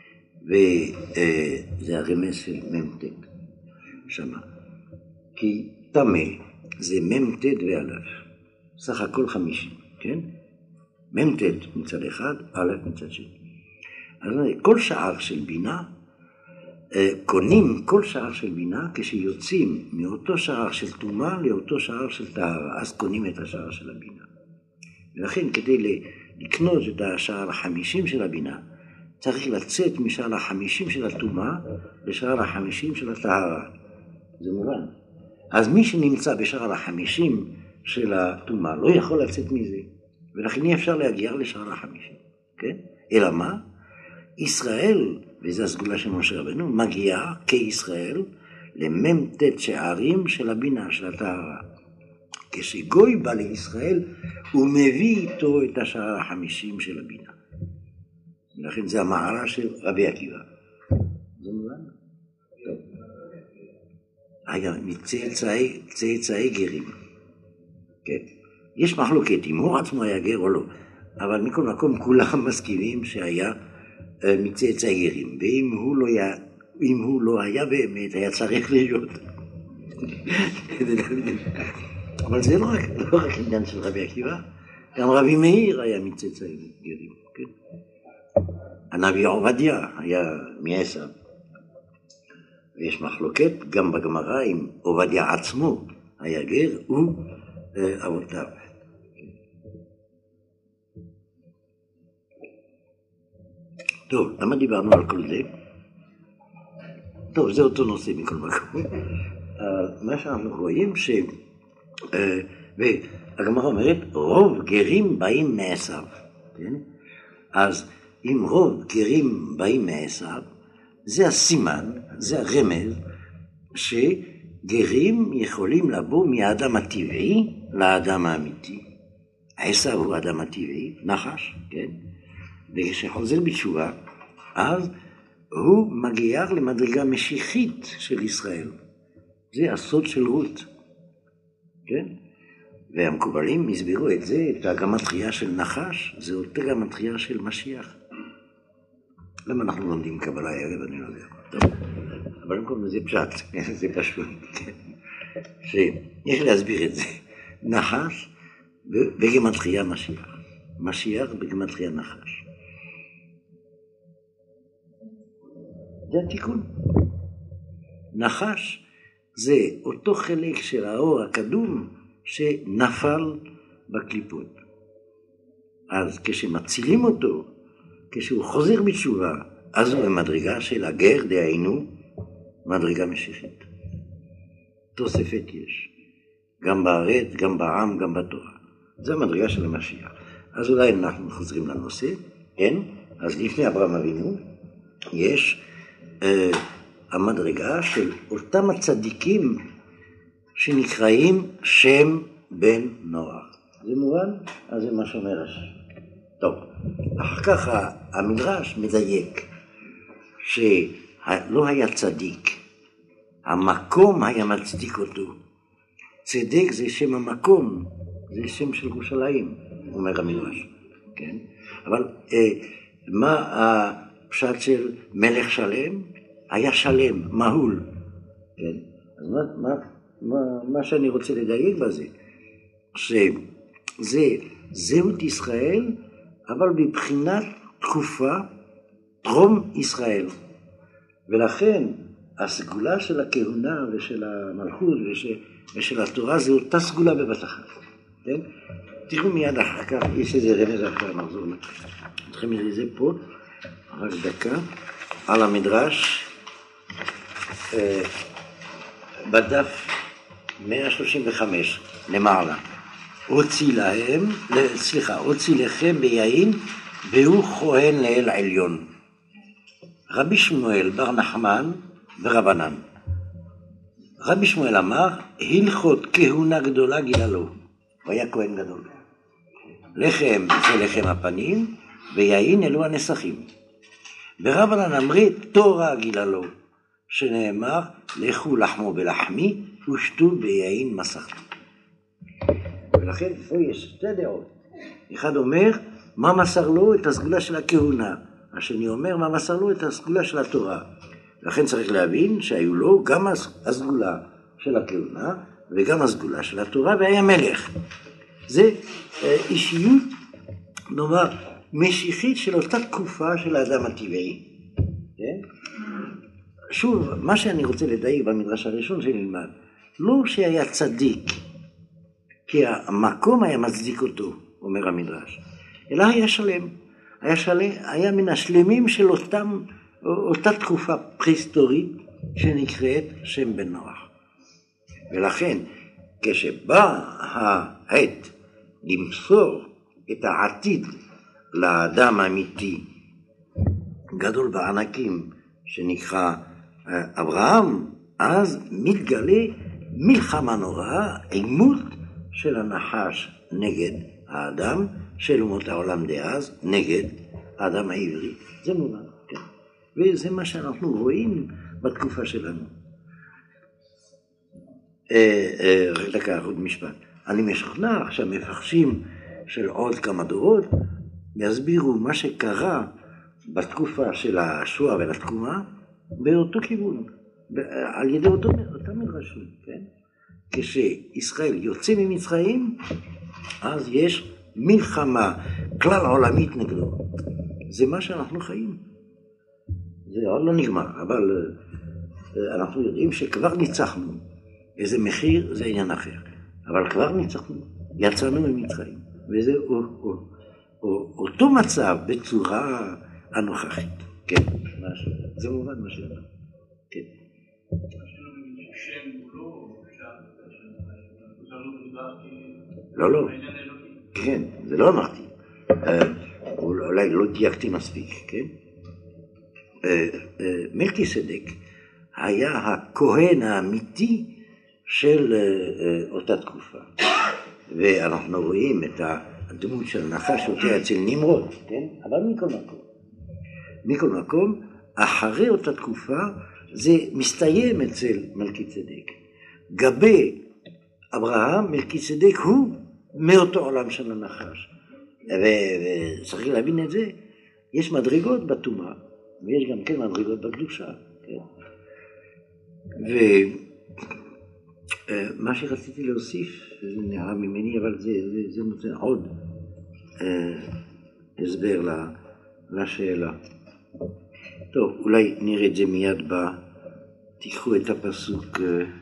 וזה הרמז של מ"ט, שמה. כי תמה זה מ"ט ואלף, סך הכל 50, כן? מ"ט מצד אחד, אלף מצד שני. אז כל שער של בינה קונים כל שער של בינה כשיוצאים מאותו שער של טומאה לאותו שער של טהרה, אז קונים את השער של הבינה. ולכן כדי לקנות את השער ה-50 של הבינה, צריך לצאת משער ה-50 של הטומאה לשער ה-50 של הטהרה. זה מובן. אז מי שנמצא בשער ה-50 של הטומאה לא יכול לצאת מזה, ולכן אי אפשר להגיע לשער ה-50, כן? אלא מה? ישראל, וזו הסגולה של משה רבנו, מגיעה כישראל למ"ט שערים של הבינה, של הטהרה. כשגוי בא לישראל, הוא מביא איתו את השער ה-50 של הבינה. ולכן זה המעלה של רבי עקיבא. זה מובן? טוב. היה מצאצאי גרים. כן. יש מחלוקת אם הוא עצמו היה גר או לא, אבל מכל מקום כולם מסכימים שהיה מצאצאי גרים, ואם הוא לא היה באמת, היה צריך להיות. אבל זה לא רק עניין של רבי עקיבא, גם רבי מאיר היה מצאצאי גרים, כן? הנביא עובדיה היה מעשיו. ויש מחלוקת גם בגמרא אם עובדיה עצמו היה גר, הוא אבותיו. טוב, למה דיברנו על כל זה? טוב, זה אותו נושא מכל מקום. מה שאנחנו רואים והגמרא אומרת, רוב גרים באים מעשיו. כן? אז אם רוב גרים באים מעשיו, זה הסימן, זה הרמז, שגרים יכולים לבוא מהאדם הטבעי לאדם האמיתי. עשיו הוא האדם הטבעי, נחש, כן? וכשחוזר בתשובה, אז הוא מגיע למדרגה משיחית של ישראל. זה הסוד של רות. כן? והמקובלים הסבירו את זה, את הגמטריה של נחש, זה אותה גמטריה של משיח. למה אנחנו לומדים קבלה הערב, אני לא יודע. טוב, אבל במקום זה פשט, זה פשוט. שיש להסביר את זה. נחש בגמטריה משיח. משיח בגמטריה נחש. זה התיקון. נחש זה אותו חלק של האור הקדום שנפל בקליפות. אז כשמצילים אותו, כשהוא חוזר בתשובה, אז הוא במדרגה של הגר, דהיינו, מדרגה משיחית. תוספת יש. גם בארץ, גם בעם, גם בתורה. זה המדרגה של המשיח. אז אולי אנחנו חוזרים לנושא, כן? אז לפני אברהם אבינו, יש המדרגה של אותם הצדיקים שנקראים שם בן נוח. זה מובן? אז זה מה שאומר השם. טוב, אחר כך המדרש מדייק שלא היה צדיק, המקום היה מצדיק אותו. צדק זה שם המקום, זה שם של ירושלים, אומר המדרש, כן? אבל מה הפשט של מלך שלם? היה שלם, מהול, כן? אז מה שאני רוצה לדייק בזה, שזה זהות ישראל, אבל בבחינת תקופה טרום ישראל. ולכן הסגולה של הכהונה ושל המלכות ושל התורה זה אותה סגולה בבת אחת. כן? תראו מיד אחר כך, יש איזה רמז אחר, נחזור לכם את זה פה, רק דקה, על המדרש, בדף 135 למעלה. הוציא לכם ביין והוא כהן לאל עליון. רבי שמואל בר נחמן ורבנן. רבי שמואל אמר, הלכות כהונה גדולה גילה לו. הוא היה כהן גדול. לחם זה לחם הפנים, ויין אלו הנסכים. ורבנן אמרי, תורה גילה לו, שנאמר, לכו לחמו בלחמי, ושתו ביין מסכי. ולכן פה יש שתי דעות. אחד אומר, מה מסר לו? את הסגולה של הכהונה. השני אומר, מה מסר לו? את הסגולה של התורה. לכן צריך להבין שהיו לו גם הסגולה של הכהונה, וגם הסגולה של התורה, והיה מלך. זה אישיות, נאמר, משיחית של אותה תקופה של האדם הטבעי. כן? שוב, מה שאני רוצה לדייק במדרש הראשון שנלמד, לא שהיה צדיק, כי המקום היה מצדיק אותו, אומר המדרש, אלא היה שלם. היה מן השלמים של אותה תקופה פרה-היסטורית שנקראת שם בן נוח. ולכן, כשבא העת למסור את העתיד לאדם האמיתי, גדול בענקים, שנקרא אברהם, אז מתגלה מלחמה נוראה, עימות של הנחש נגד האדם, של אומות העולם דאז, נגד האדם העברי. זה מובן, כן. וזה מה שאנחנו רואים בתקופה שלנו. רק דקה, עוד משפט. אני משכנע שהמפרשים של עוד כמה דורות יסבירו מה שקרה בתקופה של השואה ולתקומה באותו כיוון, על ידי אותם מדרשים, כן? כשישראל יוצא ממצרים, אז יש מלחמה כלל עולמית נגדו. זה מה שאנחנו חיים. זה עוד לא נגמר, אבל אנחנו יודעים שכבר ניצחנו. איזה מחיר זה עניין אחר. אבל כבר ניצחנו, יצאנו ממצרים. וזה אותו מצב בצורה הנוכחית. כן, זה מובן מה שאלה. כן. לא. כן, זה לא אמרתי. אולי לא דייקתי מספיק, כן? מלכיסדק היה הכהן האמיתי של אותה תקופה. ואנחנו רואים את הדמות של הנחש אותה אצל נמרוד, כן? אבל מכל מקום, אחרי אותה תקופה, זה מסתיים אצל מלכיסדק. גבי אברהם, מלכיסדק הוא מאותו עולם של הנחש. וצריך להבין את זה. יש מדרגות בטומאה, ויש גם כן מדרגות בקדושה. כן? ומה שרציתי להוסיף, זה נראה ממני, אבל זה נותן עוד הסבר לשאלה. טוב, אולי נראה את זה מיד תיקחו את הפסוק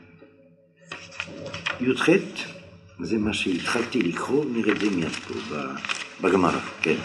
י"ח, זה מה שהתחלתי לקרוא, נראה את זה מיד פה בגמרא, כן.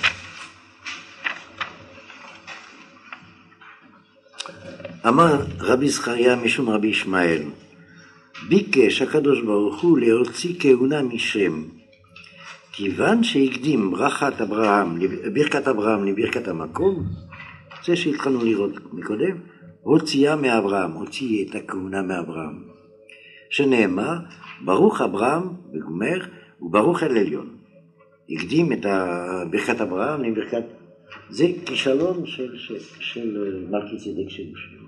אמר רבי זכריה משום רבי ישמעאל, ביקש הקדוש ברוך הוא להוציא כהונה משם, כיוון שהקדים ברכת אברהם לברכת המקום, זה שהתחלנו לראות מקודם, הוציאה מאברהם, הוציא את הכהונה מאברהם, שנאמר, ברוך אברהם וגומר, וברוך אל עליון. הקדים את ברכת אברהם לברכת, זה כישלון של מלכיסדק של משה.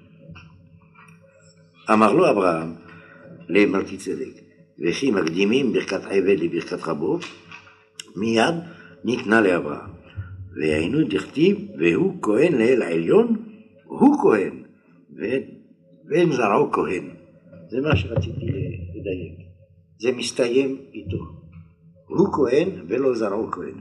אמר לו אברהם למלכיסדק, וכי מקדימים ברכת עבד לברכת רבו, מיד ניתנה לאברהם. והיינו דכתיב, והוא כהן לאל העליון, הוא כהן, ואין זרעו כהן. זה מה שרציתי לדייק. זה מסתיים איתו. הוא כהן ולא זרעו כהן.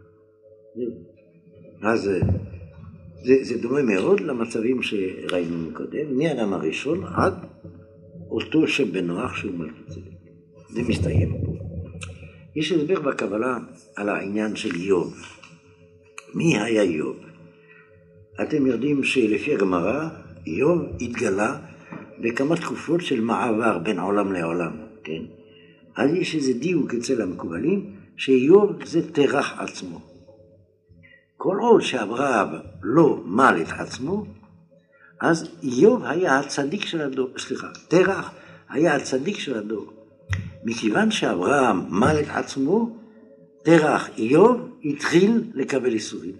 אז זה דומה מאוד למצבים שראינו מקודם, מהאדם הראשון עד אותו שבן נוח שהוא מלכיסדק. זה מסתיים פה. יש הסבר בקבלה על העניין של איוב. מי היה איוב? אתם יודעים שלפי הגמרא, איוב התגלה בכמה תקופות של מעבר בין עולם לעולם, כן? אז יש איזה דיוק אצל המקובלים, שאיוב זה תרח עצמו. כל עוד שאברהם לא מל את עצמו, אז איוב היה הצדיק של הדור, תרח היה הצדיק של הדור. מכיוון שאברהם מל את עצמו, תרח איוב התחיל לקבל איסורים.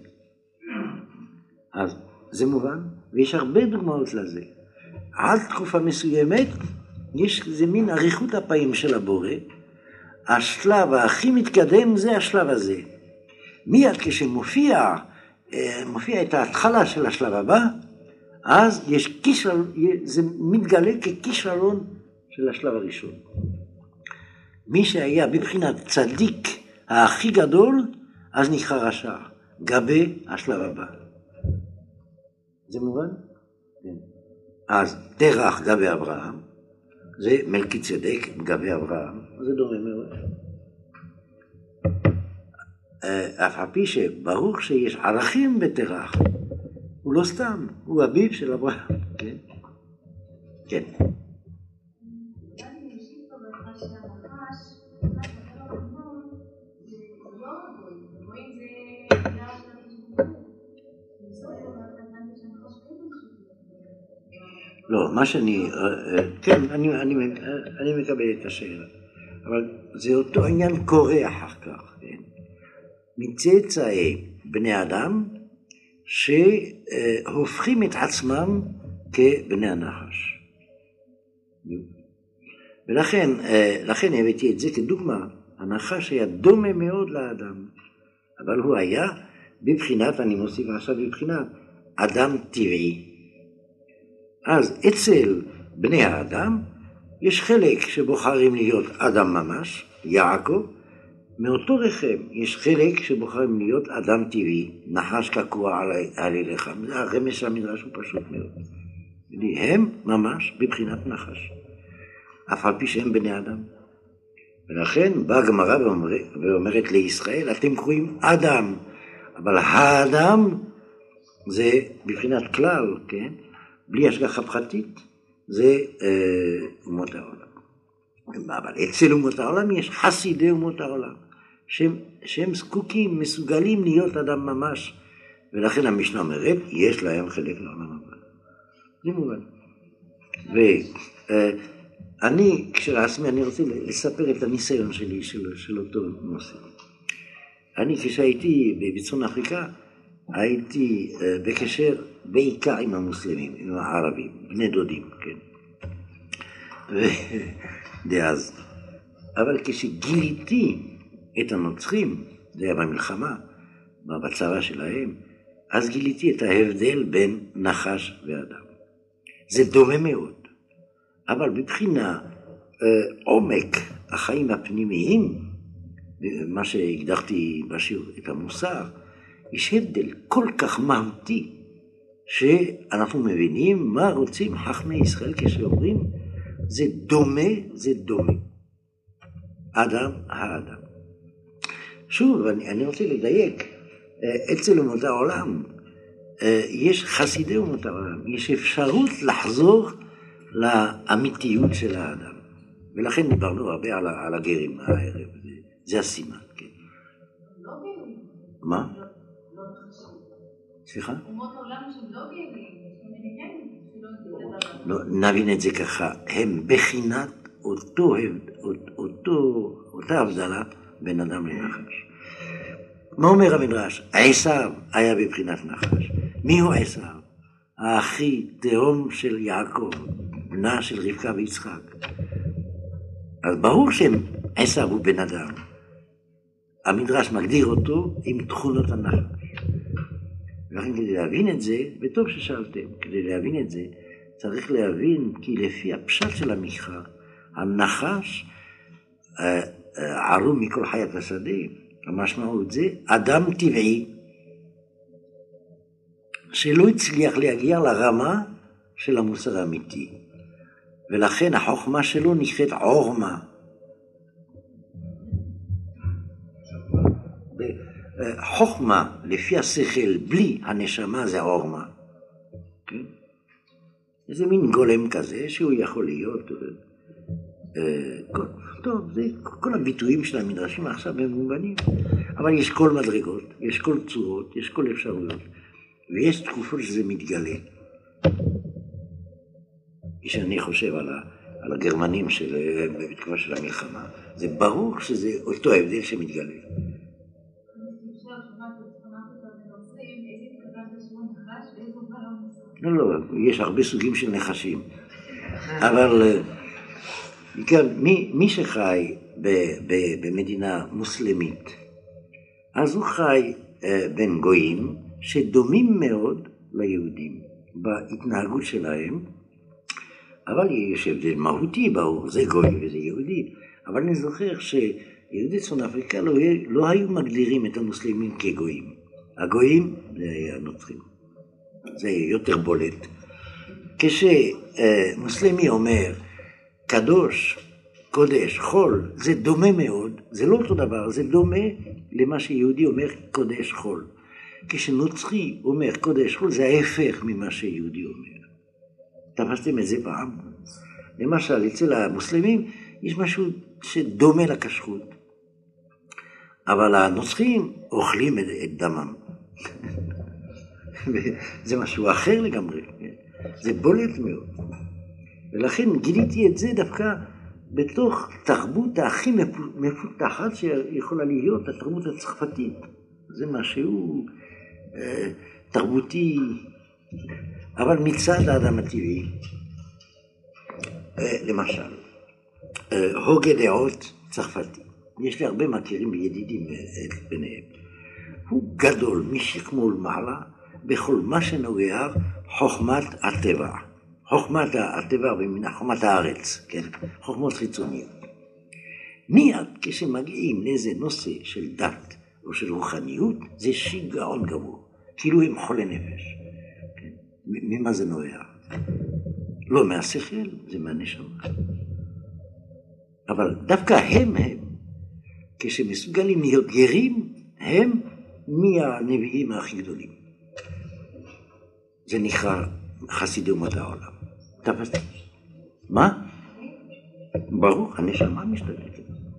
אז זה מובן, ויש הרבה דוגמאות לזה. עד תקופה מסוימת, יש איזה מין אריכות הפעים של הבורא. השלב הכי מתקדם זה השלב הזה. מיד כשמופיע את ההתחלה של השלב הבא, אז זה מתגלה ככישלון של השלב הראשון. מי שהיה בבחינת צדיק הכי גדול, אז נקרא רשע, גבי השלב הבא. זה מובן? כן. אז תרח גבי אברהם, זה מלכי צדק גבי אברהם, זה דומה מאוד. אף על פי שברור שיש ערכים בתרח, הוא לא סתם, הוא אביו של אברהם, כן? כן. לא, מה שאני, כן, אני מקבל את השאלה, אבל זה אותו עניין קורה אחר כך, כן? מצאצאי בני אדם שהופכים את עצמם כבני הנחש. ולכן הבאתי את זה כדוגמה, הנחש היה דומה מאוד לאדם, אבל הוא היה בבחינת, אני מוסיף עכשיו בבחינת, אדם טבעי. אז אצל בני האדם יש חלק שבוחרים להיות אדם ממש, יעקב, מאותו רחם יש חלק שבוחרים להיות אדם טבעי, נחש קקוע על אליך. הרמז של המדרש הוא פשוט מאוד. הם ממש בבחינת נחש, אף על פי שהם בני אדם. ולכן באה הגמרא ואומרת לישראל, אתם קוראים אדם, אבל האדם זה בבחינת כלל, כן? בלי השגחה פרטית, זה אומות העולם. אבל אצל אומות העולם יש חסידי אומות העולם, שהם זקוקים, מסוגלים להיות אדם ממש, ולכן המשנה אומרת, יש להם חלק לעולם הבא. זה מובן. ואני, כשלעצמי, אני רוצה לספר את הניסיון שלי של אותו נושא. אני, כשהייתי בצפון אפריקה, הייתי בקשר בעיקר עם המוסלמים, עם הערבים, בני דודים, כן. דאז. אבל כשגיליתי את הנוצרים, זה היה במלחמה, בצבא שלהם, אז גיליתי את ההבדל בין נחש ואדם. זה דומה מאוד, אבל בבחינה עומק החיים הפנימיים, מה שהגדרתי בשיעור את המוסר, יש הבדל כל כך מהותי, שאנחנו מבינים מה רוצים חכמי ישראל כשאומרים, זה דומה, זה דומה. אדם, האדם. שוב, אני רוצה לדייק, אצל אומות העולם, יש חסידי אומות העולם, יש אפשרות לחזור לאמיתיות של האדם. ולכן דיברנו הרבה על הגרים הערב, זה הסימן, כן. מה? סליחה? אומות העולם שהם לא גרים, נבין את זה ככה, הם בחינת אותה הבדלה בין אדם לנחש. מה אומר המדרש? עשיו היה בבחינת נחש. מי הוא עשיו? האחי תאום של יעקב, בנה של רבקה ויצחק. אז ברור שעשיו הוא בן אדם. המדרש מגדיר אותו עם תכונות הנחש. ולכן כדי להבין את זה, וטוב ששאלתם, כדי להבין את זה, צריך להבין כי לפי הפשט של המקרא, הנחש ערום מכל חיית השדה, המשמעות זה אדם טבעי, שלא הצליח להגיע לרמה של המוסר האמיתי, ולכן החוכמה שלו נקראת עורמה. חוכמה לפי השכל בלי הנשמה זה עורמה. כן? זה מין גולם כזה שהוא יכול להיות, טוב, זה כל הביטויים של המדרשים עכשיו הם מובנים, אבל יש כל מדרגות, יש כל צורות, יש כל אפשרויות, ויש תקופות שזה מתגלה. כשאני חושב על הגרמנים בתקופה של המלחמה, זה ברור שזה אותו הבדל שמתגלה. לא, יש הרבה סוגים של נחשים, אבל מי שחי במדינה מוסלמית, אז הוא חי בין גויים שדומים מאוד ליהודים בהתנהגות שלהם, אבל יש הבדל מהותי ברור, זה גוי וזה יהודי, אבל אני זוכר שיהודי צפון אפריקה לא היו מגדירים את המוסלמים כגויים. הגויים זה הנוצרים, זה יותר בולט. כשמוסלמי אומר קדוש, קודש, חול, זה דומה מאוד, זה לא אותו דבר, זה דומה למה שיהודי אומר קודש, חול. כשנוצרי אומר קודש, חול, זה ההפך ממה שיהודי אומר. תפסתם את זה פעם? למשל, אצל המוסלמים יש משהו שדומה לכשרות, אבל הנוצרים אוכלים את דמם. זה משהו אחר לגמרי, זה בולט מאוד. ולכן גיליתי את זה דווקא בתוך תרבות הכי מפותחת שיכולה להיות, התרבות הצרפתית. זה משהו תרבותי, אבל מצד האדם הטבעי, למשל, הוגה דעות צרפתי, יש לי הרבה מכירים וידידים ביניהם. הוא גדול משכמו ומעלה בכל מה שנוגע חוכמת הטבע. חוכמת הטבע ומן חוכמת הארץ, כן? חוכמות חיצוניות. מיד כשמגיעים לאיזה נושא של דת או של רוחניות, זה שיגעון גמור, כאילו הם חולי נפש. כן? ממה זה נובע? לא מהשכל, זה מהנשמה. אבל דווקא הם, כשמסוגלים להיות גרים, הם מהנביאים הכי גדולים. זה נקרא חסידי אומות העולם. תפסת? מה? ברור, הנשמה משתגעת.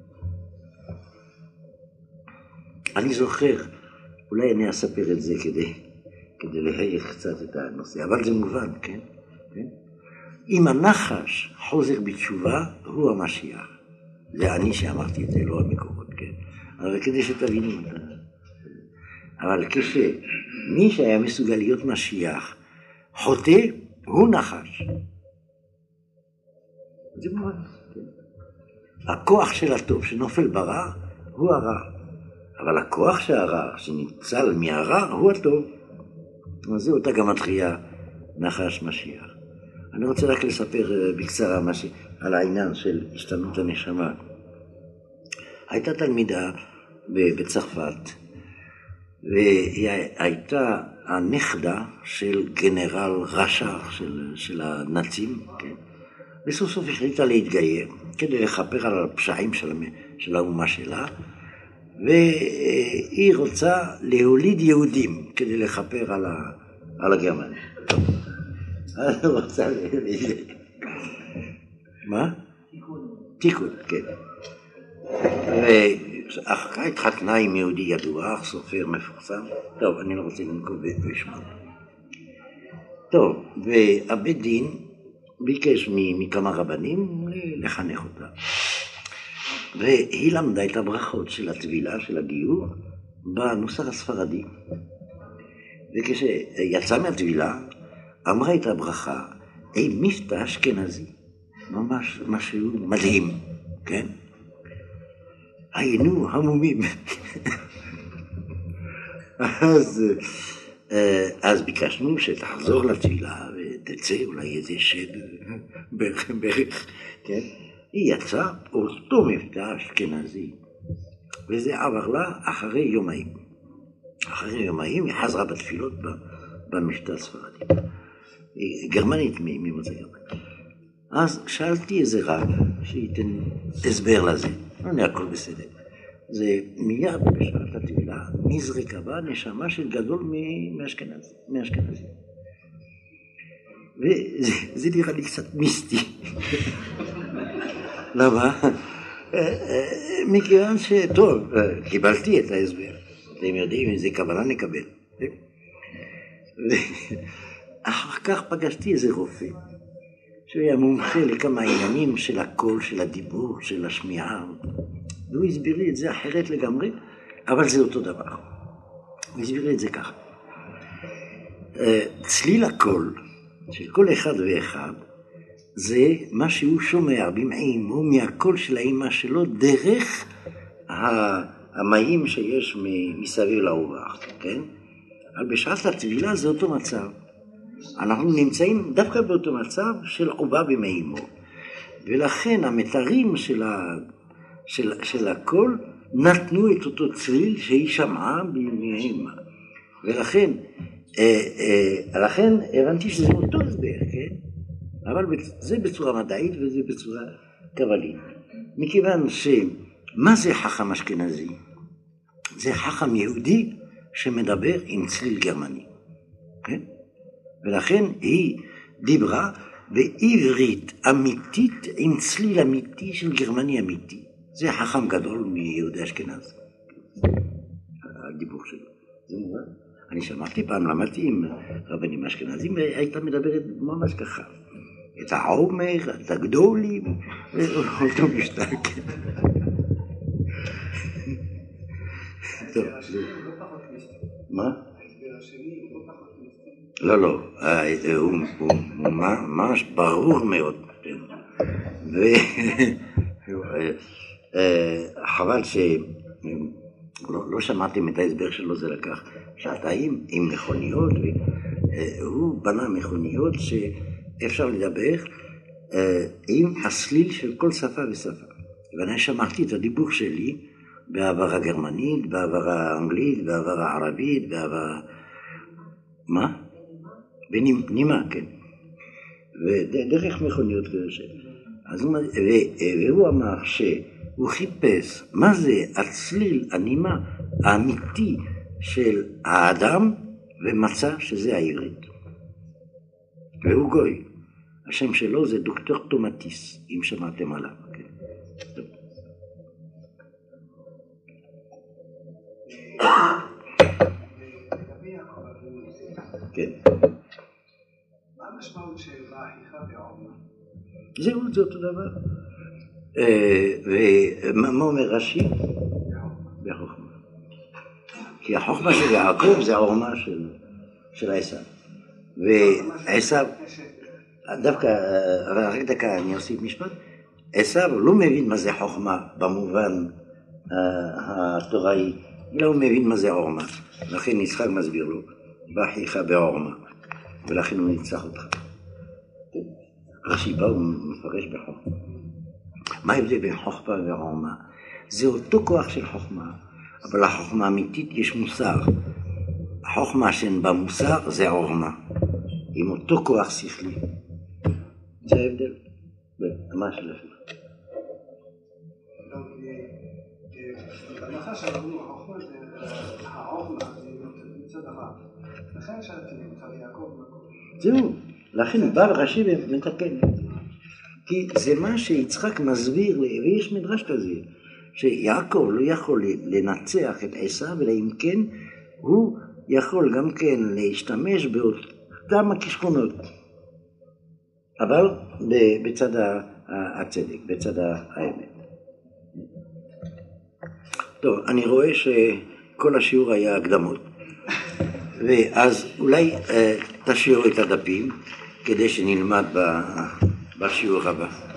אני זוכר, אולי אני אספר את זה כדי להעיר קצת את הנושא, אבל זה מובן, כן? אם הנחש חוזר בתשובה, הוא המשיח. זה אני שאמרתי את זה, לא המקורות, כן? אבל כדי שתבינו את זה. אבל כשמי שהיה מסוגל להיות משיח, חוטא, הוא נחש. זה מובן, כן? הכוח של הטוב שנופל ברע, הוא הרע. אבל הכוח של הרע, שניצל מהרע, הוא הטוב. אז זה אותה גמטריה, נחש משיח. אני רוצה רק לספר בקצרה על העניין של השתנות הנשמה. הייתה תלמידה בצרפת, והיא הייתה הנכדה של גנרל רשע של הנאצים, כן? בסוף סוף החליטה להתגייר כדי לכפר על הפשעים של האומה שלה, והיא רוצה להוליד יהודים כדי לכפר על הגרמנים. אני רוצה להוליד. מה? תיקון, כן. ואחר כך התחתנה עם יהודי ידוע, סופר מפורסם. טוב, אני לא רוצה לנקוב בשמו. טוב, והבית דין ביקש מכמה רבנים לחנך אותה. והיא למדה את הברכות של הטבילה, של הגיור, בנוסח הספרדי. וכשיצאה מהטבילה, אמרה את הברכה, מבטא אשכנזי. ממש משהו מדהים, כן? היינו המומים. אז ביקשנו שתחזור לתפילה ותצא אולי איזה שד בערך, כן? היא יצאה אותו מבטא אשכנזי, וזה עבר לה אחרי יומיים. אחרי יומיים היא חזרה בתפילות במבטא הספרדי. גרמנית ממוצא גרמנית. אז שאלתי איזה רב שייתן הסבר לזה. אני הכל בסדר. זה מיד בשעת התפילה נזרקה בה נשמה של גדול מאשכנזי. וזה נראה לי קצת מיסטי. למה? מכיוון שטוב, קיבלתי את ההסבר. אתם יודעים איזה כוונה נקבל. אחר כך פגשתי איזה רופא, שהוא היה מומחה לכמה עניינים של הקול, של הדיבור, של השמיעה. והוא הסביר לי את זה אחרת לגמרי, אבל זה אותו דבר. הוא הסביר לי את זה ככה. צליל הקול של כל אחד ואחד, זה מה שהוא שומע במעימו מהקול של האמא שלו דרך המים שיש מסביב לעובר, כן? אבל בשעת הטבילה זה אותו מצב. אנחנו נמצאים דווקא באותו מצב של עובר במעימו. ולכן המתרים של הקול נתנו את אותו צליל שהיא שמעה במעימה. ולכן הבנתי שזה אותו הסבר, כן? אבל זה בצורה מדעית וזה בצורה קבלית. מכיוון שמה זה חכם אשכנזי? זה חכם יהודי שמדבר עם צליל גרמני. כן? ולכן היא דיברה בעברית אמיתית עם צליל אמיתי של גרמני אמיתי. זה חכם גדול מיהודי אשכנז. הדיבור שלו. זה מובן. אני שמעתי פעם, למדתי עם רבנים אשכנזים, והייתה מדברת ממש ככה. את העומר, את הגדולים, ואותו משתק. טוב. מה? לא, הוא ממש ברור מאוד. חבל לא שמעתם את ההסבר שלו, זה לקח שעתיים עם מכוניות, והוא בנה מכוניות שאפשר לדבר עם הסליל של כל שפה ושפה. ואני שמעתי את הדיבור שלי בעבר הגרמנית, בעבר האנגלית, בעבר הערבית, בעבר... מה? בנימה, כן. ודרך מכוניות כזה. והוא אמר שהוא חיפש מה זה הצליל, הנימה האמיתי של האדם, ומצא שזה העברית. והוא גוי. השם שלו זה דוקטור תומטיס, אם שמעתם עליו. כן. מה המשמעות של בהיכה בעורמה? זהו, זה אותו דבר. ומה אומר רש"י? בחוכמה. כי החוכמה של יעקב זה העורמה של עשיו. ועשיו, דווקא, רק דקה אני אוסיף משפט, עשיו לא מבין מה זה חוכמה במובן התוראי, אלא הוא מבין מה זה עורמה. לכן יצחק מסביר לו, בהיכה בעורמה, ולכן הוא ניצח אותך. רש"י בא ומפרש בחוכמה. מה ההבדל בין חוכמה ועורמה? זה אותו כוח של חוכמה, אבל החוכמה האמיתית יש מוסר. החוכמה שאין בה מוסר זה עורמה, עם אותו כוח שכלי. זה ההבדל. מה שלכם? בהנחה שאמרנו החוכמה זה העורמה, זה מצד אחד. לכן שאלתי אותך ליעקב מקום. זהו, לכן בא רש"י ומתקן. כי זה מה שיצחק מסביר, ויש מדרש כזה, שיעקב לא יכול לנצח את עשיו, אלא אם כן הוא יכול גם כן להשתמש באותם הכישרונות, אבל בצד הצדק, בצד האמת. טוב, אני רואה שכל השיעור היה הקדמות, ואז אולי תשאירו את הדפים כדי שנלמד בשיעור הבא.